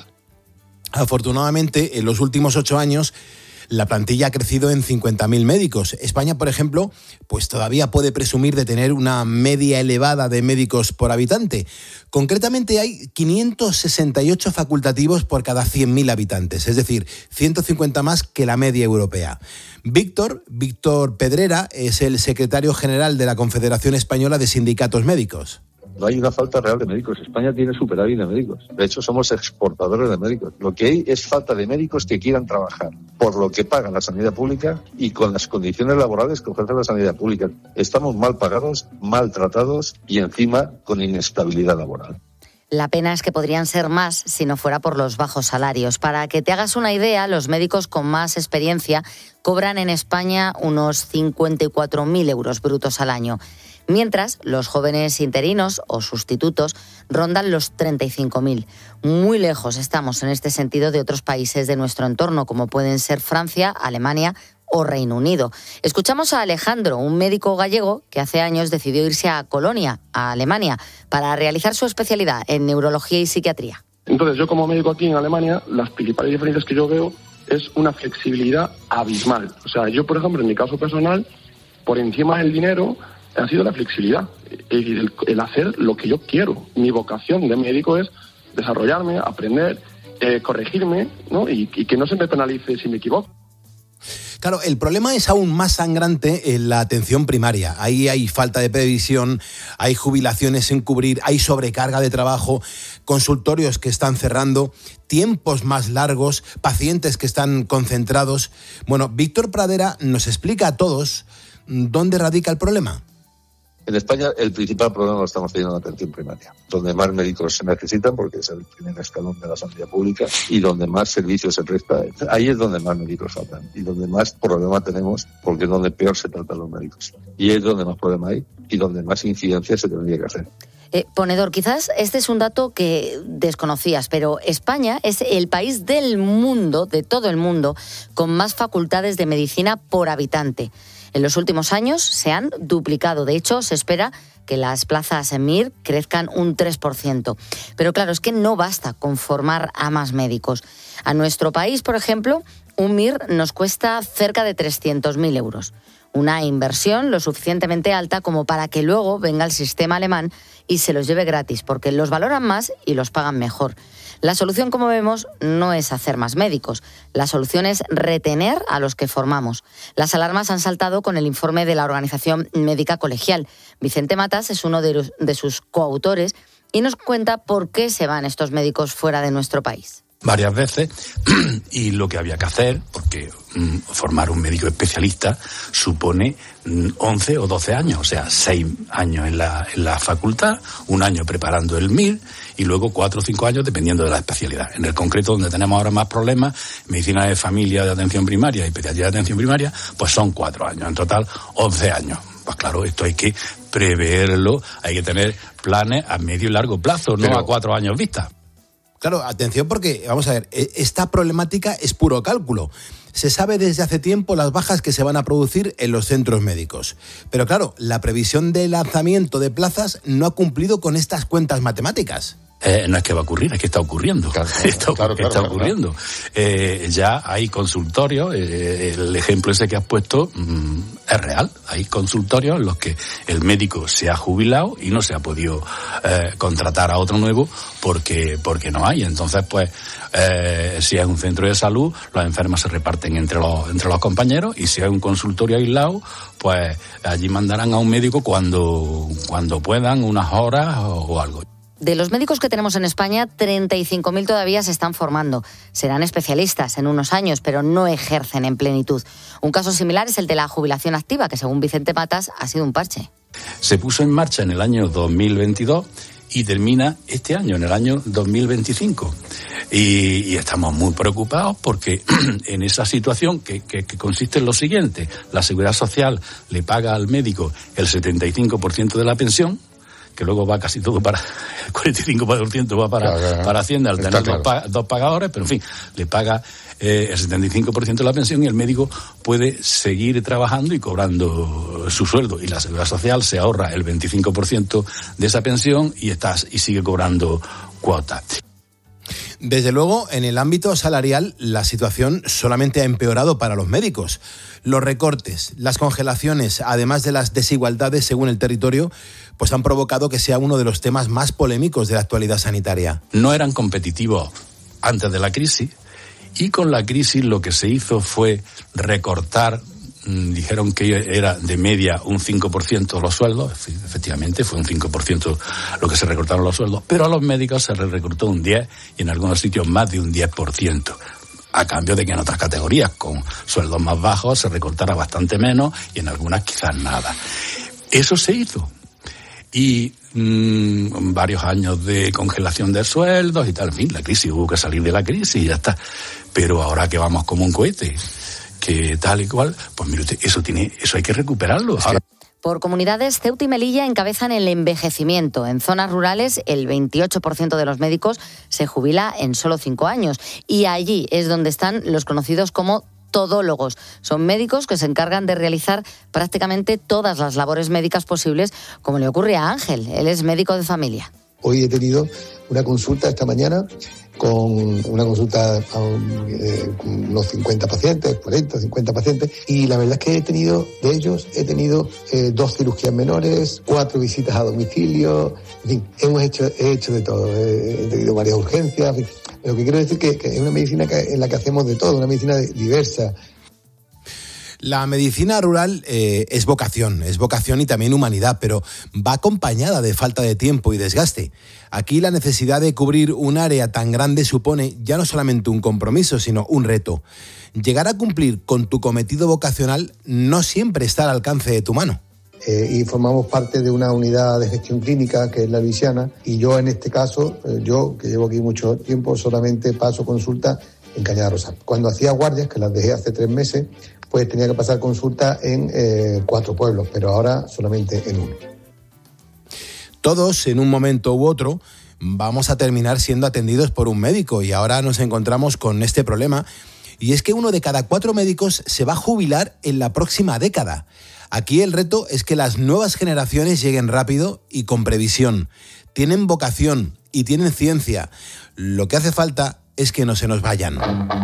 Afortunadamente, en los últimos ocho años, la plantilla ha crecido en cincuenta mil médicos. España, por ejemplo, pues todavía puede presumir de tener una media elevada de médicos por habitante. Concretamente hay quinientos sesenta y ocho facultativos por cada cien mil habitantes, es decir, ciento cincuenta más que la media europea. Víctor, Víctor Pedrera, es el secretario general de la Confederación Española de Sindicatos Médicos. No hay una falta real de médicos. España tiene superávit de médicos. De hecho, somos exportadores de médicos. Lo que hay es falta de médicos que quieran trabajar por lo que paga la sanidad pública y con las condiciones laborales que ofrece la sanidad pública. Estamos mal pagados, mal tratados y encima con inestabilidad laboral. La pena es que podrían ser más si no fuera por los bajos salarios. Para que te hagas una idea, los médicos con más experiencia cobran en España unos cincuenta y cuatro mil euros brutos al año. Mientras, los jóvenes interinos o sustitutos rondan los treinta y cinco mil. Muy lejos estamos en este sentido de otros países de nuestro entorno, como pueden ser Francia, Alemania o Reino Unido. Escuchamos a Alejandro, un médico gallego que hace años decidió irse a Colonia, a Alemania, para realizar su especialidad en neurología y psiquiatría. Entonces, yo como médico aquí en Alemania, las principales diferencias que yo veo es una flexibilidad abismal. O sea, yo, por ejemplo, en mi caso personal, por encima del dinero, ha sido la flexibilidad, el, el hacer lo que yo quiero. Mi vocación de médico es desarrollarme, aprender, eh, corregirme, ¿no? Y, y que no se me penalice si me equivoco. Claro, el problema es aún más sangrante en la atención primaria. Ahí hay falta de previsión, hay jubilaciones sin cubrir, hay sobrecarga de trabajo, consultorios que están cerrando, tiempos más largos, pacientes que están concentrados. Bueno, Víctor Pradera nos explica a todos dónde radica el problema. En España el principal problema lo estamos teniendo en la atención primaria, donde más médicos se necesitan porque es el primer escalón de la sanidad pública y donde más servicios se presta. Ahí es donde más médicos faltan y donde más problema tenemos porque es donde peor se tratan los médicos. Y es donde más problema hay y donde más incidencia se tendría que hacer. Eh, Ponedor, quizás este es un dato que desconocías, pero España es el país del mundo, de todo el mundo, con más facultades de medicina por habitante. En los últimos años se han duplicado. De hecho, se espera que las plazas en M I R crezcan un tres por ciento. Pero claro, es que no basta con formar a más médicos. A nuestro país, por ejemplo, un M I R nos cuesta cerca de trescientos mil euros. Una inversión lo suficientemente alta como para que luego venga el sistema alemán y se los lleve gratis, porque los valoran más y los pagan mejor. La solución, como vemos, no es hacer más médicos. La solución es retener a los que formamos. Las alarmas han saltado con el informe de la Organización Médica Colegial. Vicente Matas es uno de, los, de sus coautores y nos cuenta por qué se van estos médicos fuera de nuestro país. Varias veces, y lo que había que hacer, porque mm, formar un médico especialista supone mm, once o doce años, o sea, seis años en la, en la facultad, un año preparando el M I R y luego cuatro o cinco años dependiendo de la especialidad. En el concreto, donde tenemos ahora más problemas, medicina de familia de atención primaria y pediatría de atención primaria, pues son cuatro años, en total once años. Pues claro, esto hay que preverlo, hay que tener planes a medio y largo plazo, no Pero... a cuatro años vista. Claro, atención porque, vamos a ver, esta problemática es puro cálculo. Se sabe desde hace tiempo las bajas que se van a producir en los centros médicos. Pero claro, la previsión de lanzamiento de plazas no ha cumplido con estas cuentas matemáticas. Eh, no es que va a ocurrir, es que está ocurriendo. Claro, claro, está, claro, claro, está claro, ocurriendo. Claro. Eh, ya hay consultorios, eh, el ejemplo ese que has puesto mmm, es real. Hay consultorios en los que el médico se ha jubilado y no se ha podido eh, contratar a otro nuevo porque porque no hay. Entonces, pues, eh, si es un centro de salud, los enfermos se reparten entre los entre los compañeros y si hay un consultorio aislado, pues allí mandarán a un médico cuando cuando puedan, unas horas o, o algo. De los médicos que tenemos en España, treinta y cinco mil todavía se están formando. Serán especialistas en unos años, pero no ejercen en plenitud. Un caso similar es el de la jubilación activa, que según Vicente Matas ha sido un parche. Se puso en marcha en el año dos mil veintidós y termina este año, en el año dos mil veinticinco. Y, y estamos muy preocupados porque en esa situación que, que, que consiste en lo siguiente: la Seguridad Social le paga al médico el setenta y cinco por ciento de la pensión, que luego va casi todo para, el cuarenta y cinco por ciento va para, claro, para Hacienda al tener claro. dos, dos pagadores, pero en fin, le paga eh, el setenta y cinco por ciento de la pensión y el médico puede seguir trabajando y cobrando su sueldo. Y la Seguridad Social se ahorra el veinticinco por ciento de esa pensión y, está, y sigue cobrando cuotas. Desde luego, en el ámbito salarial, la situación solamente ha empeorado para los médicos. Los recortes, las congelaciones, además de las desigualdades según el territorio, pues han provocado que sea uno de los temas más polémicos de la actualidad sanitaria. No eran competitivos antes de la crisis y con la crisis lo que se hizo fue recortar. Dijeron que era de media un cinco por ciento los sueldos, efectivamente fue un cinco por ciento lo que se recortaron los sueldos, pero a los médicos se les recortó un diez por ciento y en algunos sitios más de un diez por ciento, a cambio de que en otras categorías con sueldos más bajos se recortara bastante menos y en algunas quizás nada. Eso se hizo. Y mmm, varios años de congelación de sueldos y tal, en fin, la crisis, hubo que salir de la crisis y ya está. Pero ahora que vamos como un cohete, que tal y cual, pues mire usted, eso tiene, eso hay que recuperarlo. Ahora... Por comunidades, Ceuta y Melilla encabezan el envejecimiento. En zonas rurales, el veintiocho por ciento de los médicos se jubila en solo cinco años. Y allí es donde están los conocidos como todólogos. Son médicos que se encargan de realizar prácticamente todas las labores médicas posibles, como le ocurre a Ángel. Él es médico de familia. Hoy he tenido una consulta esta mañana con una consulta a un, eh, con unos cincuenta pacientes, cuarenta, cincuenta pacientes, y la verdad es que he tenido, de ellos, he tenido eh, dos cirugías menores, cuatro visitas a domicilio, en fin, hemos hecho, he hecho de todo, he, he tenido varias urgencias, en fin. Lo que quiero decir que, que es una medicina que, en la que hacemos de todo, una medicina diversa. La medicina rural eh, es vocación, es vocación y también humanidad, pero va acompañada de falta de tiempo y desgaste. Aquí la necesidad de cubrir un área tan grande supone ya no solamente un compromiso, sino un reto. Llegar a cumplir con tu cometido vocacional no siempre está al alcance de tu mano. Eh, y formamos parte de una unidad de gestión clínica que es la Luisiana, y yo en este caso, eh, yo que llevo aquí mucho tiempo, solamente paso consulta en Cañada Rosal. Cuando hacía guardias, que las dejé hace tres meses, pues tenía que pasar consulta en eh, cuatro pueblos, pero ahora solamente en uno. Todos, en un momento u otro, vamos a terminar siendo atendidos por un médico, y ahora nos encontramos con este problema, y es que uno de cada cuatro médicos se va a jubilar en la próxima década. Aquí el reto es que las nuevas generaciones lleguen rápido y con previsión. Tienen vocación y tienen ciencia. Lo que hace falta es que no se nos vayan.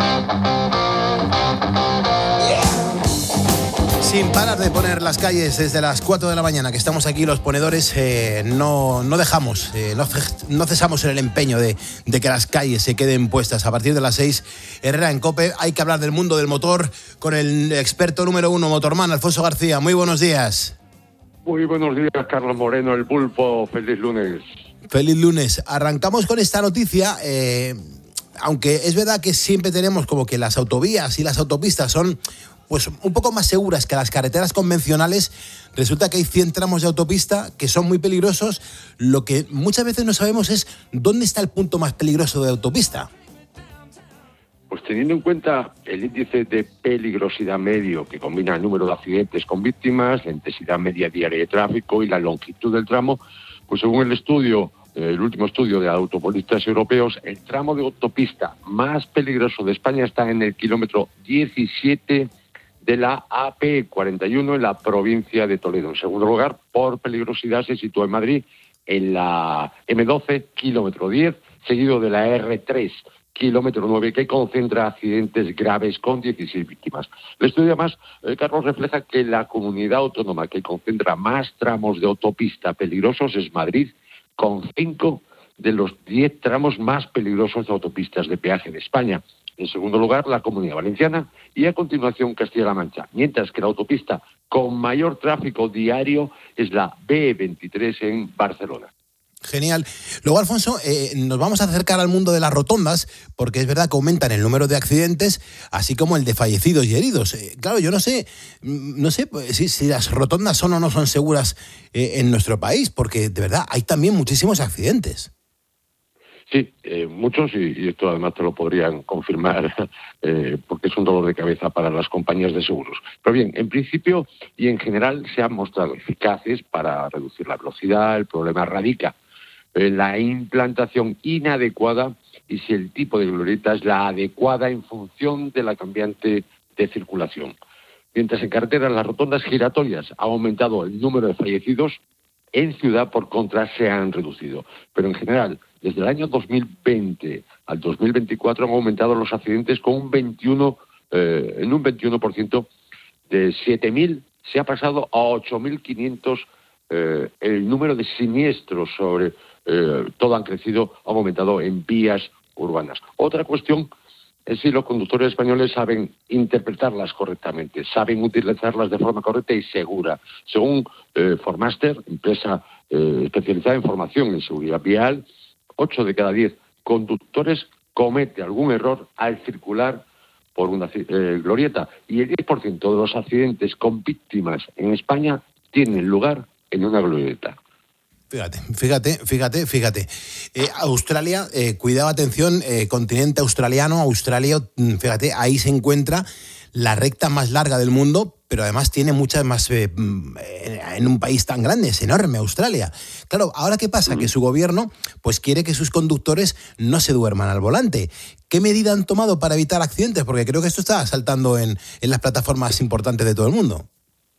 Sin parar de poner las calles desde las cuatro de la mañana, que estamos aquí los ponedores, eh, no, no dejamos, eh, no, no cesamos en el empeño de, de que las calles se queden puestas. A partir de las seis, Herrera en COPE, hay que hablar del mundo del motor con el experto número uno, Motorman, Alfonso García. Muy buenos días. Muy buenos días, Carlos Moreno, el pulpo. Feliz lunes. Feliz lunes. Arrancamos con esta noticia. Eh, aunque es verdad que siempre tenemos como que las autovías y las autopistas son pues un poco más seguras que las carreteras convencionales, resulta que hay cien tramos de autopista que son muy peligrosos. Lo que muchas veces no sabemos es dónde está el punto más peligroso de autopista. Pues teniendo en cuenta el índice de peligrosidad medio, que combina el número de accidentes con víctimas, la intensidad media diaria de tráfico y la longitud del tramo, pues según el estudio, el último estudio de automovilistas europeos, el tramo de autopista más peligroso de España está en el kilómetro diecisiete de la A P cuarenta y uno en la provincia de Toledo. En segundo lugar, por peligrosidad, se sitúa en Madrid en la eme doce, kilómetro diez, seguido de la erre tres, kilómetro nueve, que concentra accidentes graves con dieciséis víctimas. El estudio además, eh, Carlos, refleja que la comunidad autónoma que concentra más tramos de autopista peligrosos es Madrid, con cinco de los diez tramos más peligrosos de autopistas de peaje de España. En segundo lugar, la Comunidad Valenciana y a continuación Castilla-La Mancha, mientras que la autopista con mayor tráfico diario es la be veintitrés en Barcelona. Genial. Luego, Alfonso, eh, nos vamos a acercar al mundo de las rotondas, porque es verdad que aumentan el número de accidentes, así como el de fallecidos y heridos. Eh, claro, yo no sé, no sé pues, si, si las rotondas son o no son seguras eh, en nuestro país, porque de verdad hay también muchísimos accidentes. Sí, eh, muchos, y, y esto además te lo podrían confirmar, eh, porque es un dolor de cabeza para las compañías de seguros. Pero bien, en principio y en general se han mostrado eficaces para reducir la velocidad. El problema radica en la implantación inadecuada y si el tipo de glorieta es la adecuada en función de la cambiante de circulación. Mientras en carreteras las rotondas giratorias ha aumentado el número de fallecidos, en ciudad, por contra, se han reducido. Pero en general, desde el año dos mil veinte al dos mil veinticuatro han aumentado los accidentes con un veintiuno, eh, en un veintiuno por ciento. De siete mil se ha pasado a ocho mil quinientos. Eh, el número de siniestros sobre eh, todo han crecido, han aumentado en vías urbanas. Otra cuestión es si los conductores españoles saben interpretarlas correctamente, saben utilizarlas de forma correcta y segura. Según eh, Formaster, empresa eh, especializada en formación en seguridad vial, ocho de cada diez conductores comete algún error al circular por una eh, glorieta, y el diez por ciento de los accidentes con víctimas en España tienen lugar en una glorieta. Fíjate, fíjate, fíjate, fíjate. Eh, Australia, eh, cuidado, atención, eh, continente australiano, Australia, fíjate, ahí se encuentra la recta más larga del mundo, pero además tiene muchas más, eh, en un país tan grande, es enorme Australia. Claro, ¿ahora qué pasa? Que su gobierno pues quiere que sus conductores no se duerman al volante. ¿Qué medida han tomado para evitar accidentes? Porque creo que esto está saltando en, en las plataformas importantes de todo el mundo.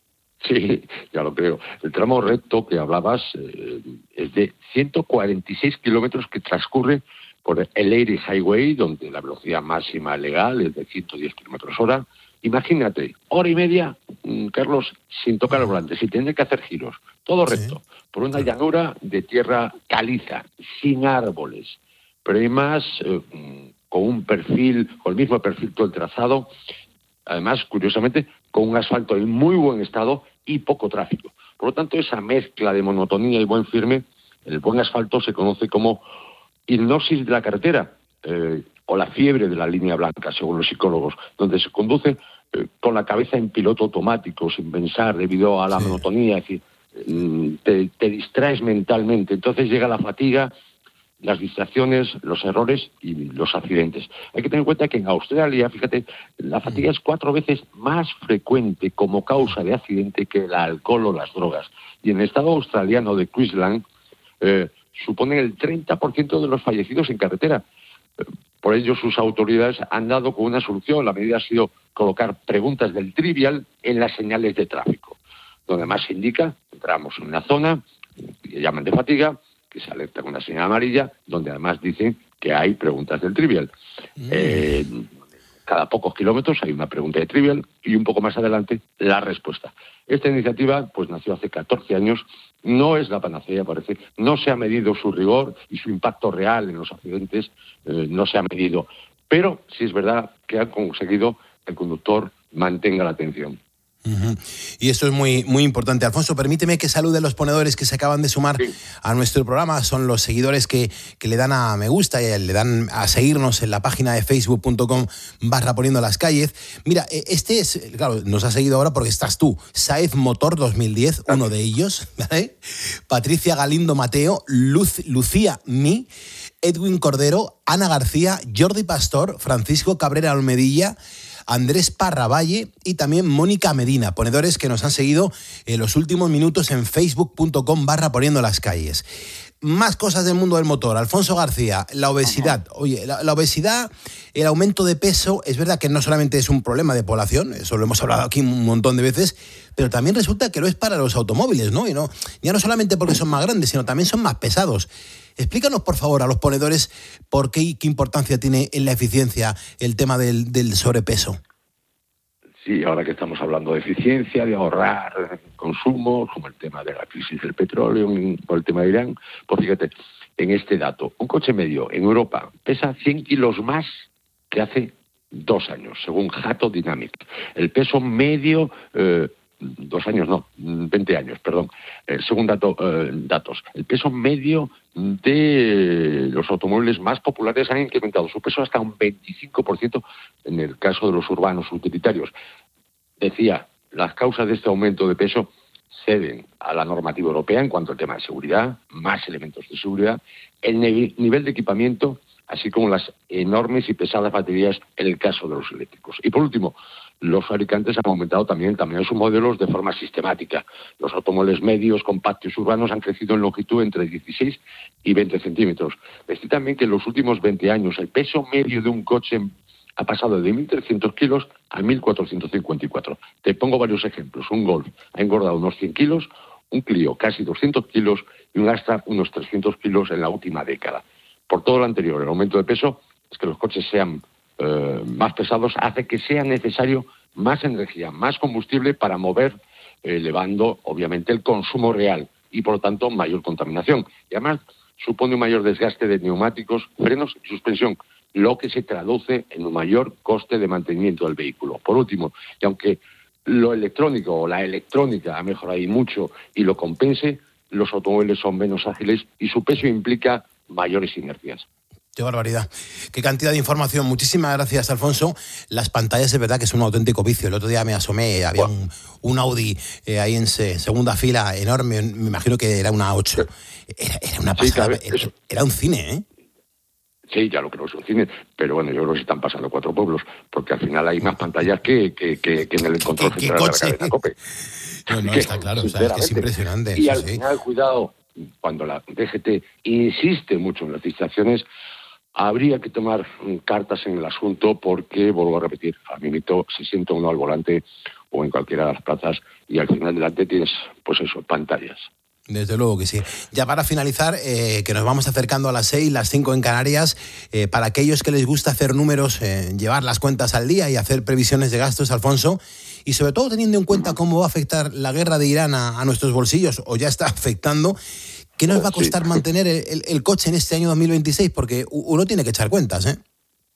Sí, ya lo creo. El tramo recto que hablabas eh, es de ciento cuarenta y seis kilómetros que transcurre por el Lady Highway, donde la velocidad máxima legal es de ciento diez kilómetros hora. Imagínate, hora y media, Carlos, sin tocar el volante, sin tener que hacer giros, todo recto, sí, por una llanura de tierra caliza, sin árboles, pero además eh, con un perfil, con el mismo perfil todo el trazado, además, curiosamente, con un asfalto en muy buen estado y poco tráfico. Por lo tanto, esa mezcla de monotonía y buen firme, el buen asfalto se conoce como hipnosis de la carretera, eh, o la fiebre de la línea blanca, según los psicólogos, donde se conduce eh, con la cabeza en piloto automático, sin pensar, debido a la sí. monotonía, es decir, eh, te, te distraes mentalmente, entonces llega la fatiga, las distracciones, los errores y los accidentes. Hay que tener en cuenta que en Australia, fíjate, la fatiga es cuatro veces más frecuente como causa de accidente que el alcohol o las drogas. Y en el estado australiano de Queensland eh, suponen el treinta por ciento de los fallecidos en carretera. Por ello, sus autoridades han dado con una solución. La medida ha sido colocar preguntas del trivial en las señales de tráfico, donde más se indica, entramos en una zona que llaman de fatiga, que se alerta con una señal amarilla, donde además dicen que hay preguntas del trivial. Mm. Eh, cada pocos kilómetros hay una pregunta de trivial y un poco más adelante la respuesta. Esta iniciativa pues nació hace catorce años, no es la panacea, parece, no se ha medido su rigor y su impacto real en los accidentes, eh, no se ha medido, pero sí es verdad que ha conseguido que el conductor mantenga la atención. Uh-huh. Y esto es muy, muy importante. Alfonso, permíteme que salude a los ponedores que se acaban de sumar sí. a nuestro programa. Son los seguidores que, que le dan a me gusta y le dan a seguirnos en la página de facebook punto com barra poniendo las calles. Mira, este es, claro, nos ha seguido ahora porque estás tú. Saez Motor dos mil diez, uno de ellos, ¿vale? Patricia Galindo Mateo, Luz, Lucía Mi, Edwin Cordero, Ana García, Jordi Pastor, Francisco Cabrera Olmedilla, Andrés Parravalle y también Mónica Medina, ponedores que nos han seguido en los últimos minutos en facebook punto com barra poniendo las calles. Más cosas del mundo del motor. Alfonso García, la obesidad. Oye, la, la obesidad, el aumento de peso, es verdad que no solamente es un problema de población, eso lo hemos hablado aquí un montón de veces, pero también resulta que lo es para los automóviles, ¿no? Y no, ya no solamente porque son más grandes, sino también son más pesados. Explícanos, por favor, a los ponedores por qué y qué importancia tiene en la eficiencia el tema del, del sobrepeso. Sí, ahora que estamos hablando de eficiencia, de ahorrar consumo, como el tema de la crisis del petróleo o el tema de Irán, pues fíjate, en este dato, un coche medio en Europa pesa cien kilos más que hace dos años, según Hato Dynamic. El peso medio... Eh, dos años, no, veinte años, perdón, eh, según dato, eh, datos. El peso medio de los automóviles más populares han incrementado su peso hasta un veinticinco por ciento en el caso de los urbanos utilitarios. Decía, las causas de este aumento de peso ceden a la normativa europea en cuanto al tema de seguridad, más elementos de seguridad, el ne- nivel de equipamiento, así como las enormes y pesadas baterías en el caso de los eléctricos. Y por último, los fabricantes han aumentado también el tamaño de sus modelos de forma sistemática. Los automóviles medios, compactos urbanos han crecido en longitud entre dieciséis y veinte centímetros. Decir también que en los últimos veinte años el peso medio de un coche ha pasado de mil trescientos kilos a mil cuatrocientos cincuenta y cuatro. Te pongo varios ejemplos. Un Golf ha engordado unos cien kilos, un Clio casi doscientos kilos y un Astra unos trescientos kilos en la última década. Por todo lo anterior, el aumento de peso es que los coches sean Eh, más pesados, hace que sea necesario más energía, más combustible para mover, eh, elevando obviamente el consumo real y por lo tanto mayor contaminación. Y además supone un mayor desgaste de neumáticos, frenos y suspensión, lo que se traduce en un mayor coste de mantenimiento del vehículo. Por último, y aunque lo electrónico o la electrónica ha mejorado ahí mucho y lo compense, los automóviles son menos ágiles y su peso implica mayores inercias. Qué barbaridad. Qué cantidad de información. Muchísimas gracias, Alfonso. Las pantallas es verdad que es un auténtico vicio. El otro día me asomé, había un, un Audi eh, ahí en se, segunda fila enorme, me imagino que era una A ocho. Era, era una pasada, sí, era, era un cine, ¿eh? Sí, ya lo creo, es un cine, pero bueno, yo creo que se están pasando cuatro pueblos, porque al final hay más pantallas que, que, que, que en el control central de la cadena COPE. No, no, está claro, o sea, es que es impresionante. Y sí, al sí. final, cuidado, cuando la D G T insiste mucho en las distracciones, habría que tomar cartas en el asunto porque, vuelvo a repetir, a mí se siente uno al volante o en cualquiera de las plazas, y al final delante tienes, pues eso, pantallas. Desde luego que sí. Ya para finalizar, eh, que nos vamos acercando a las seis, las cinco en Canarias, eh, para aquellos que les gusta hacer números, eh, llevar las cuentas al día y hacer previsiones de gastos, Alfonso, y sobre todo teniendo en cuenta cómo va a afectar la guerra de Irán a, a nuestros bolsillos, o ya está afectando, ¿qué nos va a costar sí. mantener el, el, el coche en este año dos mil veintiséis? Porque uno tiene que echar cuentas, ¿eh?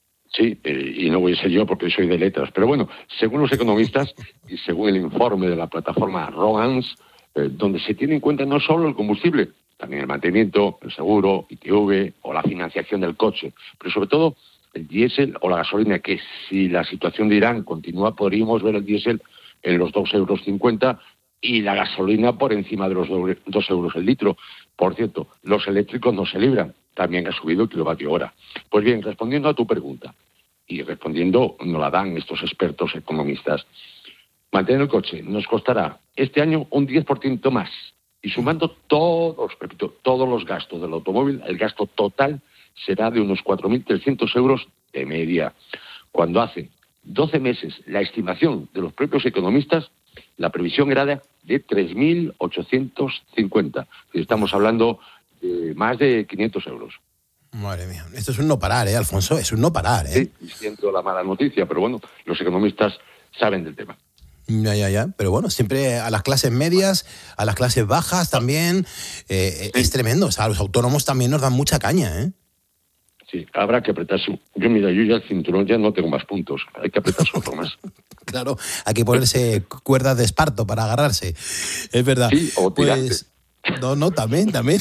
Sí, eh, y no voy a ser yo porque soy de letras, pero bueno, según los economistas y según el informe de la plataforma Rogans, eh, donde se tiene en cuenta no solo el combustible, también el mantenimiento, el seguro, I T V o la financiación del coche, pero sobre todo el diésel o la gasolina, que si la situación de Irán continúa, podríamos ver el diésel en los dos euros cincuenta y la gasolina por encima de los dos euros el litro. Por cierto, los eléctricos no se libran, también ha subido el kilovatio hora. Pues bien, respondiendo a tu pregunta, y respondiendo nos la dan estos expertos economistas, mantener el coche nos costará este año un diez por ciento más, y sumando todos, repito, todos los gastos del automóvil, el gasto total será de unos cuatro mil trescientos euros de media. Cuando hace doce meses la estimación de los propios economistas, la previsión era de tres mil ochocientos cincuenta. Estamos hablando de más de quinientos euros. Madre mía, esto es un no parar, ¿eh, Alfonso? Es un no parar, ¿eh? Sí, siento la mala noticia, pero bueno, los economistas saben del tema. Ya, ya, ya. Pero bueno, siempre a las clases medias, a las clases bajas también, eh, sí. es tremendo. O sea, a los autónomos también nos dan mucha caña, ¿eh? Sí, habrá que apretarse. Yo, mira, yo ya el cinturón ya no tengo más puntos. Hay que apretarse otro más. Claro, hay que ponerse cuerdas de esparto para agarrarse. Es verdad. Sí, o tirante. Pues, no, no, también, también.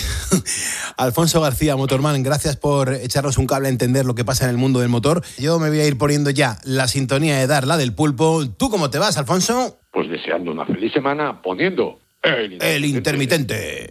Alfonso García, Motorman, gracias por echarnos un cable a entender lo que pasa en el mundo del motor. Yo me voy a ir poniendo ya la sintonía de Dar, la del pulpo. ¿Tú cómo te vas, Alfonso? Pues deseando una feliz semana poniendo el intermitente. El intermitente.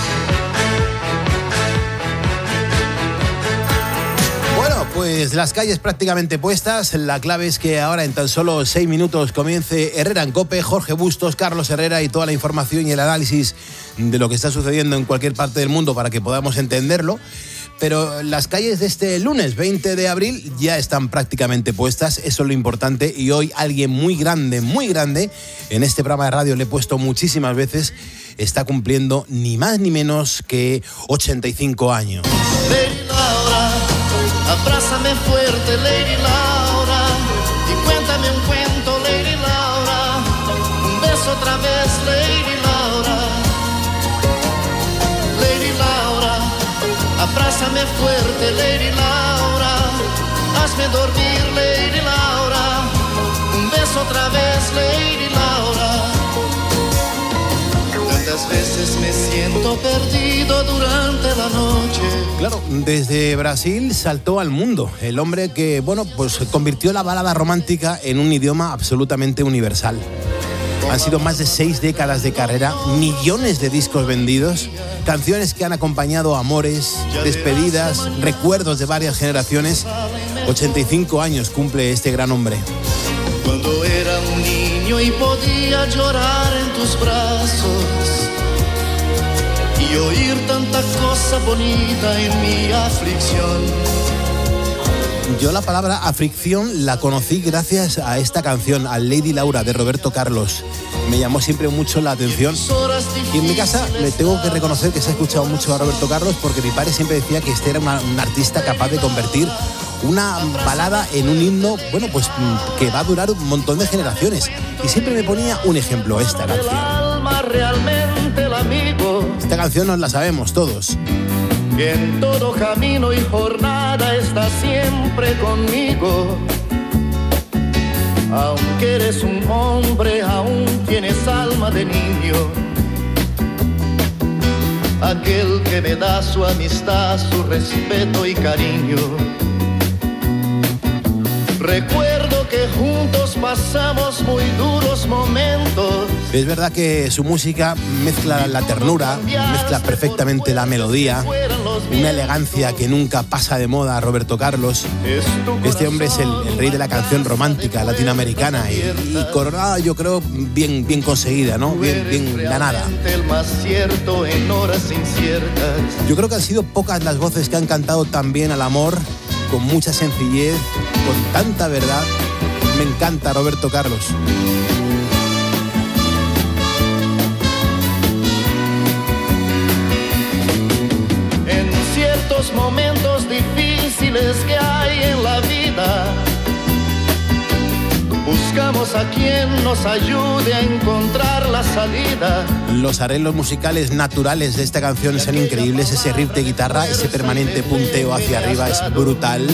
Pues las calles prácticamente puestas, la clave es que ahora en tan solo seis minutos comience Herrera en COPE, Jorge Bustos, Carlos Herrera y toda la información y el análisis de lo que está sucediendo en cualquier parte del mundo para que podamos entenderlo. Pero las calles de este lunes veinte de abril ya están prácticamente puestas, eso es lo importante, y hoy alguien muy grande, muy grande, en este programa de radio le he puesto muchísimas veces, está cumpliendo ni más ni menos que ochenta y cinco años. Abrázame fuerte, Lady Laura, y cuéntame un cuento, Lady Laura. Un beso otra vez, Lady Laura. Lady Laura, abrázame fuerte, Lady Laura. Hazme dormir, Lady Laura. Un beso otra vez, Lady Laura. Tantas veces me siento perdido durante la noche. Claro, desde Brasil saltó al mundo el hombre que, bueno, pues convirtió la balada romántica en un idioma absolutamente universal. Han sido más de seis décadas de carrera, millones de discos vendidos, canciones que han acompañado amores, despedidas, recuerdos de varias generaciones. ochenta y cinco años cumple este gran hombre. Cuando era un niño y podía llorar en tus brazos y oír tanta cosa bonita en mi aflicción. Yo la palabra aflicción la conocí gracias a esta canción, a Lady Laura de Roberto Carlos. Me llamó siempre mucho la atención. Y en mi casa le tengo que reconocer que se ha escuchado mucho a Roberto Carlos porque mi padre siempre decía que este era una, un artista capaz de convertir una balada en un himno, bueno, pues que va a durar un montón de generaciones. Y siempre me ponía un ejemplo, esta canción. Esta canción nos la sabemos todos. Que en todo camino y jornada está siempre conmigo. Aunque eres un hombre, aún tienes alma de niño. Aquel que me da su amistad, su respeto y cariño. Recuerdo que juntos pasamos muy duros momentos. Es verdad que su música mezcla la ternura, mezcla perfectamente la melodía, una elegancia que nunca pasa de moda a Roberto Carlos. Este hombre es el, el rey de la canción romántica latinoamericana y, y coronada, yo creo, bien, bien conseguida, ¿no? Bien, bien ganada. Yo creo que han sido pocas las voces que han cantado tan bien al amor, con mucha sencillez, con tanta verdad. Me encanta Roberto Carlos. busquemos a quien nos ayude a encontrar la salida. Los arreglos musicales naturales de esta canción son increíbles. Ese riff de guitarra, ese permanente punteo hacia arriba es brutal.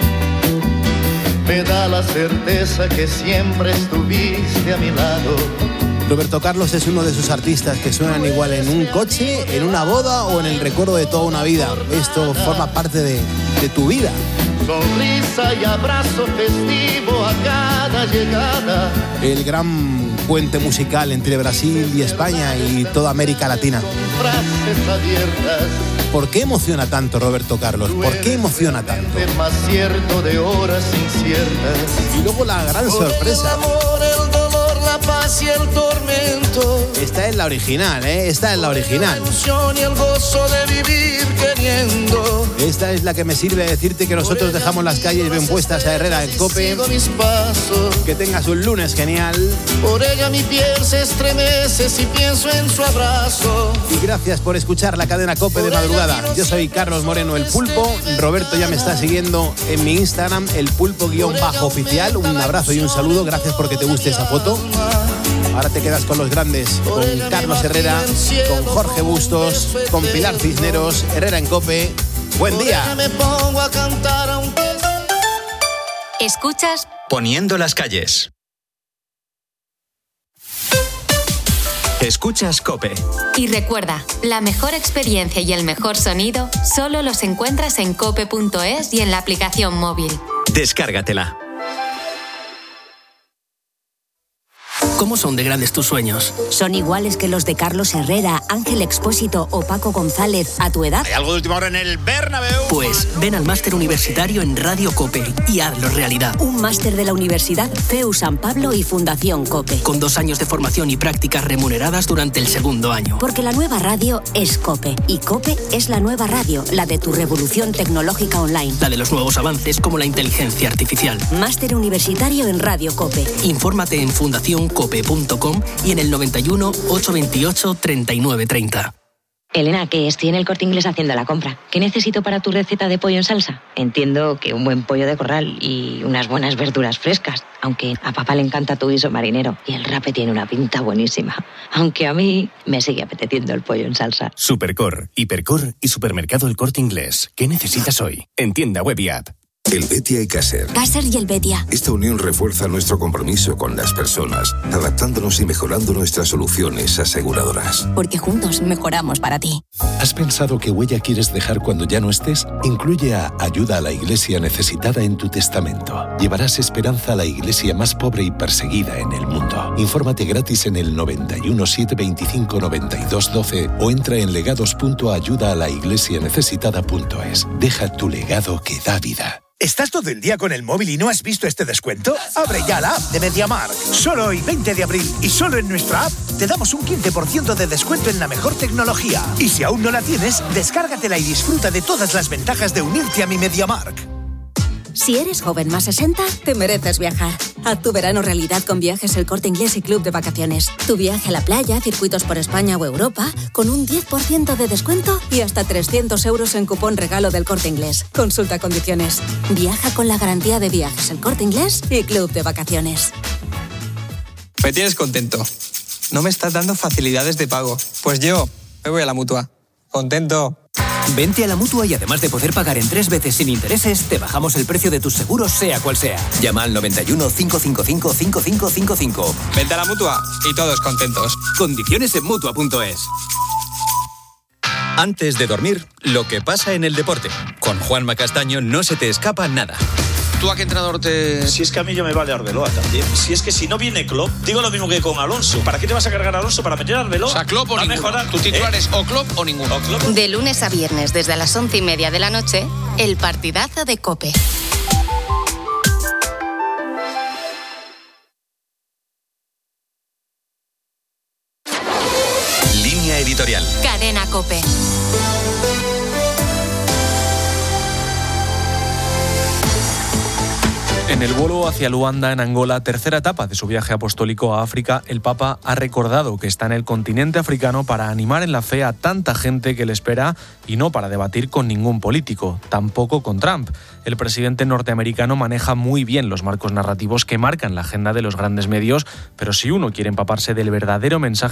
Me da la certeza que siempre estuviste a mi lado. Roberto Carlos es uno de esos artistas que suenan igual en un coche, en una boda o en el recuerdo de toda una vida. Esto forma parte de, de tu vida. Sonrisa y abrazo festivo a cada llegada. El gran puente musical entre Brasil y España y toda América Latina. Frases abiertas. ¿Por qué emociona tanto Roberto Carlos? ¿Por qué emociona tanto? El más cierto de horas inciertas. Y luego la gran sorpresa. El amor, el dolor, la paz y el tormento. Esta es la original, ¿eh? Esta es la original. La ilusión y el gozo de vivir queriendo. Esta es la que me sirve a decirte que nosotros dejamos las calles bien puestas a Herrera en COPE. Que tengas un lunes genial. Por ella mi piel se estremece si pienso en su abrazo. Y gracias por escuchar la cadena COPE de madrugada. Yo soy Carlos Moreno, el Pulpo. Roberto ya me está siguiendo en mi Instagram, el pulpo-oficial. Un abrazo y un saludo. Gracias porque te guste esa foto. Ahora te quedas con los grandes, con Carlos Herrera, con Jorge Bustos, con Pilar Cisneros, Herrera en COPE. ¡Buen día! Escuchas Poniendo las calles. Escuchas COPE. Y recuerda, la mejor experiencia y el mejor sonido solo los encuentras en cope punto es y en la aplicación móvil. Descárgatela. ¿Cómo son de grandes tus sueños? ¿Son iguales que los de Carlos Herrera, Ángel Expósito o Paco González a tu edad? ¿Hay algo de última hora en el Bernabéu? Pues ven al máster universitario en Radio COPE y hazlo realidad. Un máster de la Universidad C E U San Pablo y Fundación COPE. Con dos años de formación y prácticas remuneradas durante el segundo año. Porque la nueva radio es COPE y COPE es la nueva radio, la de tu revolución tecnológica online. La de los nuevos avances como la inteligencia artificial. Máster universitario en Radio COPE. Infórmate en fundación cope punto com y en el noventa y uno, ochocientos veintiocho, treinta y nueve treinta. Elena, que estoy en el Corte Inglés haciendo la compra. ¿Qué necesito para tu receta de pollo en salsa? Entiendo que un buen pollo de corral y unas buenas verduras frescas. Aunque a papá le encanta tu guiso marinero y el rape tiene una pinta buenísima. Aunque a mí me sigue apeteciendo el pollo en salsa. Supercor, Hipercor y Supermercado El Corte Inglés. ¿Qué necesitas hoy? En tienda web y app. El Betia y Caser. Caser y el Betia. Esta unión refuerza nuestro compromiso con las personas, adaptándonos y mejorando nuestras soluciones aseguradoras. Porque juntos mejoramos para ti. ¿Has pensado qué huella quieres dejar cuando ya no estés? Incluye a Ayuda a la Iglesia Necesitada en tu testamento. Llevarás esperanza a la iglesia más pobre y perseguida en el mundo. Infórmate gratis en el noventa y uno, setecientos veinticinco, noventa y dos, doce o entra en legados punto ayuda a la iglesia necesitada punto es. Deja tu legado que da vida. ¿Estás todo el día con el móvil y no has visto este descuento? Abre ya la app de MediaMarkt. Solo hoy, veinte de abril, y solo en nuestra app, te damos un quince por ciento de descuento en la mejor tecnología. Y si aún no la tienes, descárgatela y disfruta de todas las ventajas de unirte a mi MediaMarkt. Si eres joven más sesenta, te mereces viajar. Haz tu verano realidad con Viajes El Corte Inglés y Club de Vacaciones. Tu viaje a la playa, circuitos por España o Europa, con un diez por ciento de descuento y hasta trescientos euros en cupón regalo del Corte Inglés. Consulta condiciones. Viaja con la garantía de Viajes El Corte Inglés y Club de Vacaciones. Me tienes contento. No me estás dando facilidades de pago. Pues yo me voy a la Mutua. Contento. Vente a la Mutua y además de poder pagar en tres veces sin intereses, te bajamos el precio de tus seguros sea cual sea. Llama al noventa y uno, cinco cinco cinco, cinco cinco cinco cinco. Vente a la Mutua y todos contentos. Condiciones en Mutua punto es. Antes de dormir, lo que pasa en el deporte. Con Juanma Castaño no se te escapa nada. ¿Tú a qué entrenador te...? Si es que a mí ya me vale Arbeloa también. Si es que si no viene Klopp, digo lo mismo que con Alonso. ¿Para qué te vas a cargar a Alonso? ¿Para meter a Arbeloa? O sea, Klopp o ninguno. Mejorar. ¿Tu titular ¿Eh? es o Klopp o ninguno? O Klopp. De lunes a viernes, desde las once y media de la noche, el partidazo de COPE. Línea editorial. Cadena COPE. En el vuelo hacia Luanda, en Angola, tercera etapa de su viaje apostólico a África, el Papa ha recordado que está en el continente africano para animar en la fe a tanta gente que le espera y no para debatir con ningún político, tampoco con Trump. El presidente norteamericano maneja muy bien los marcos narrativos que marcan la agenda de los grandes medios, pero si uno quiere empaparse del verdadero mensaje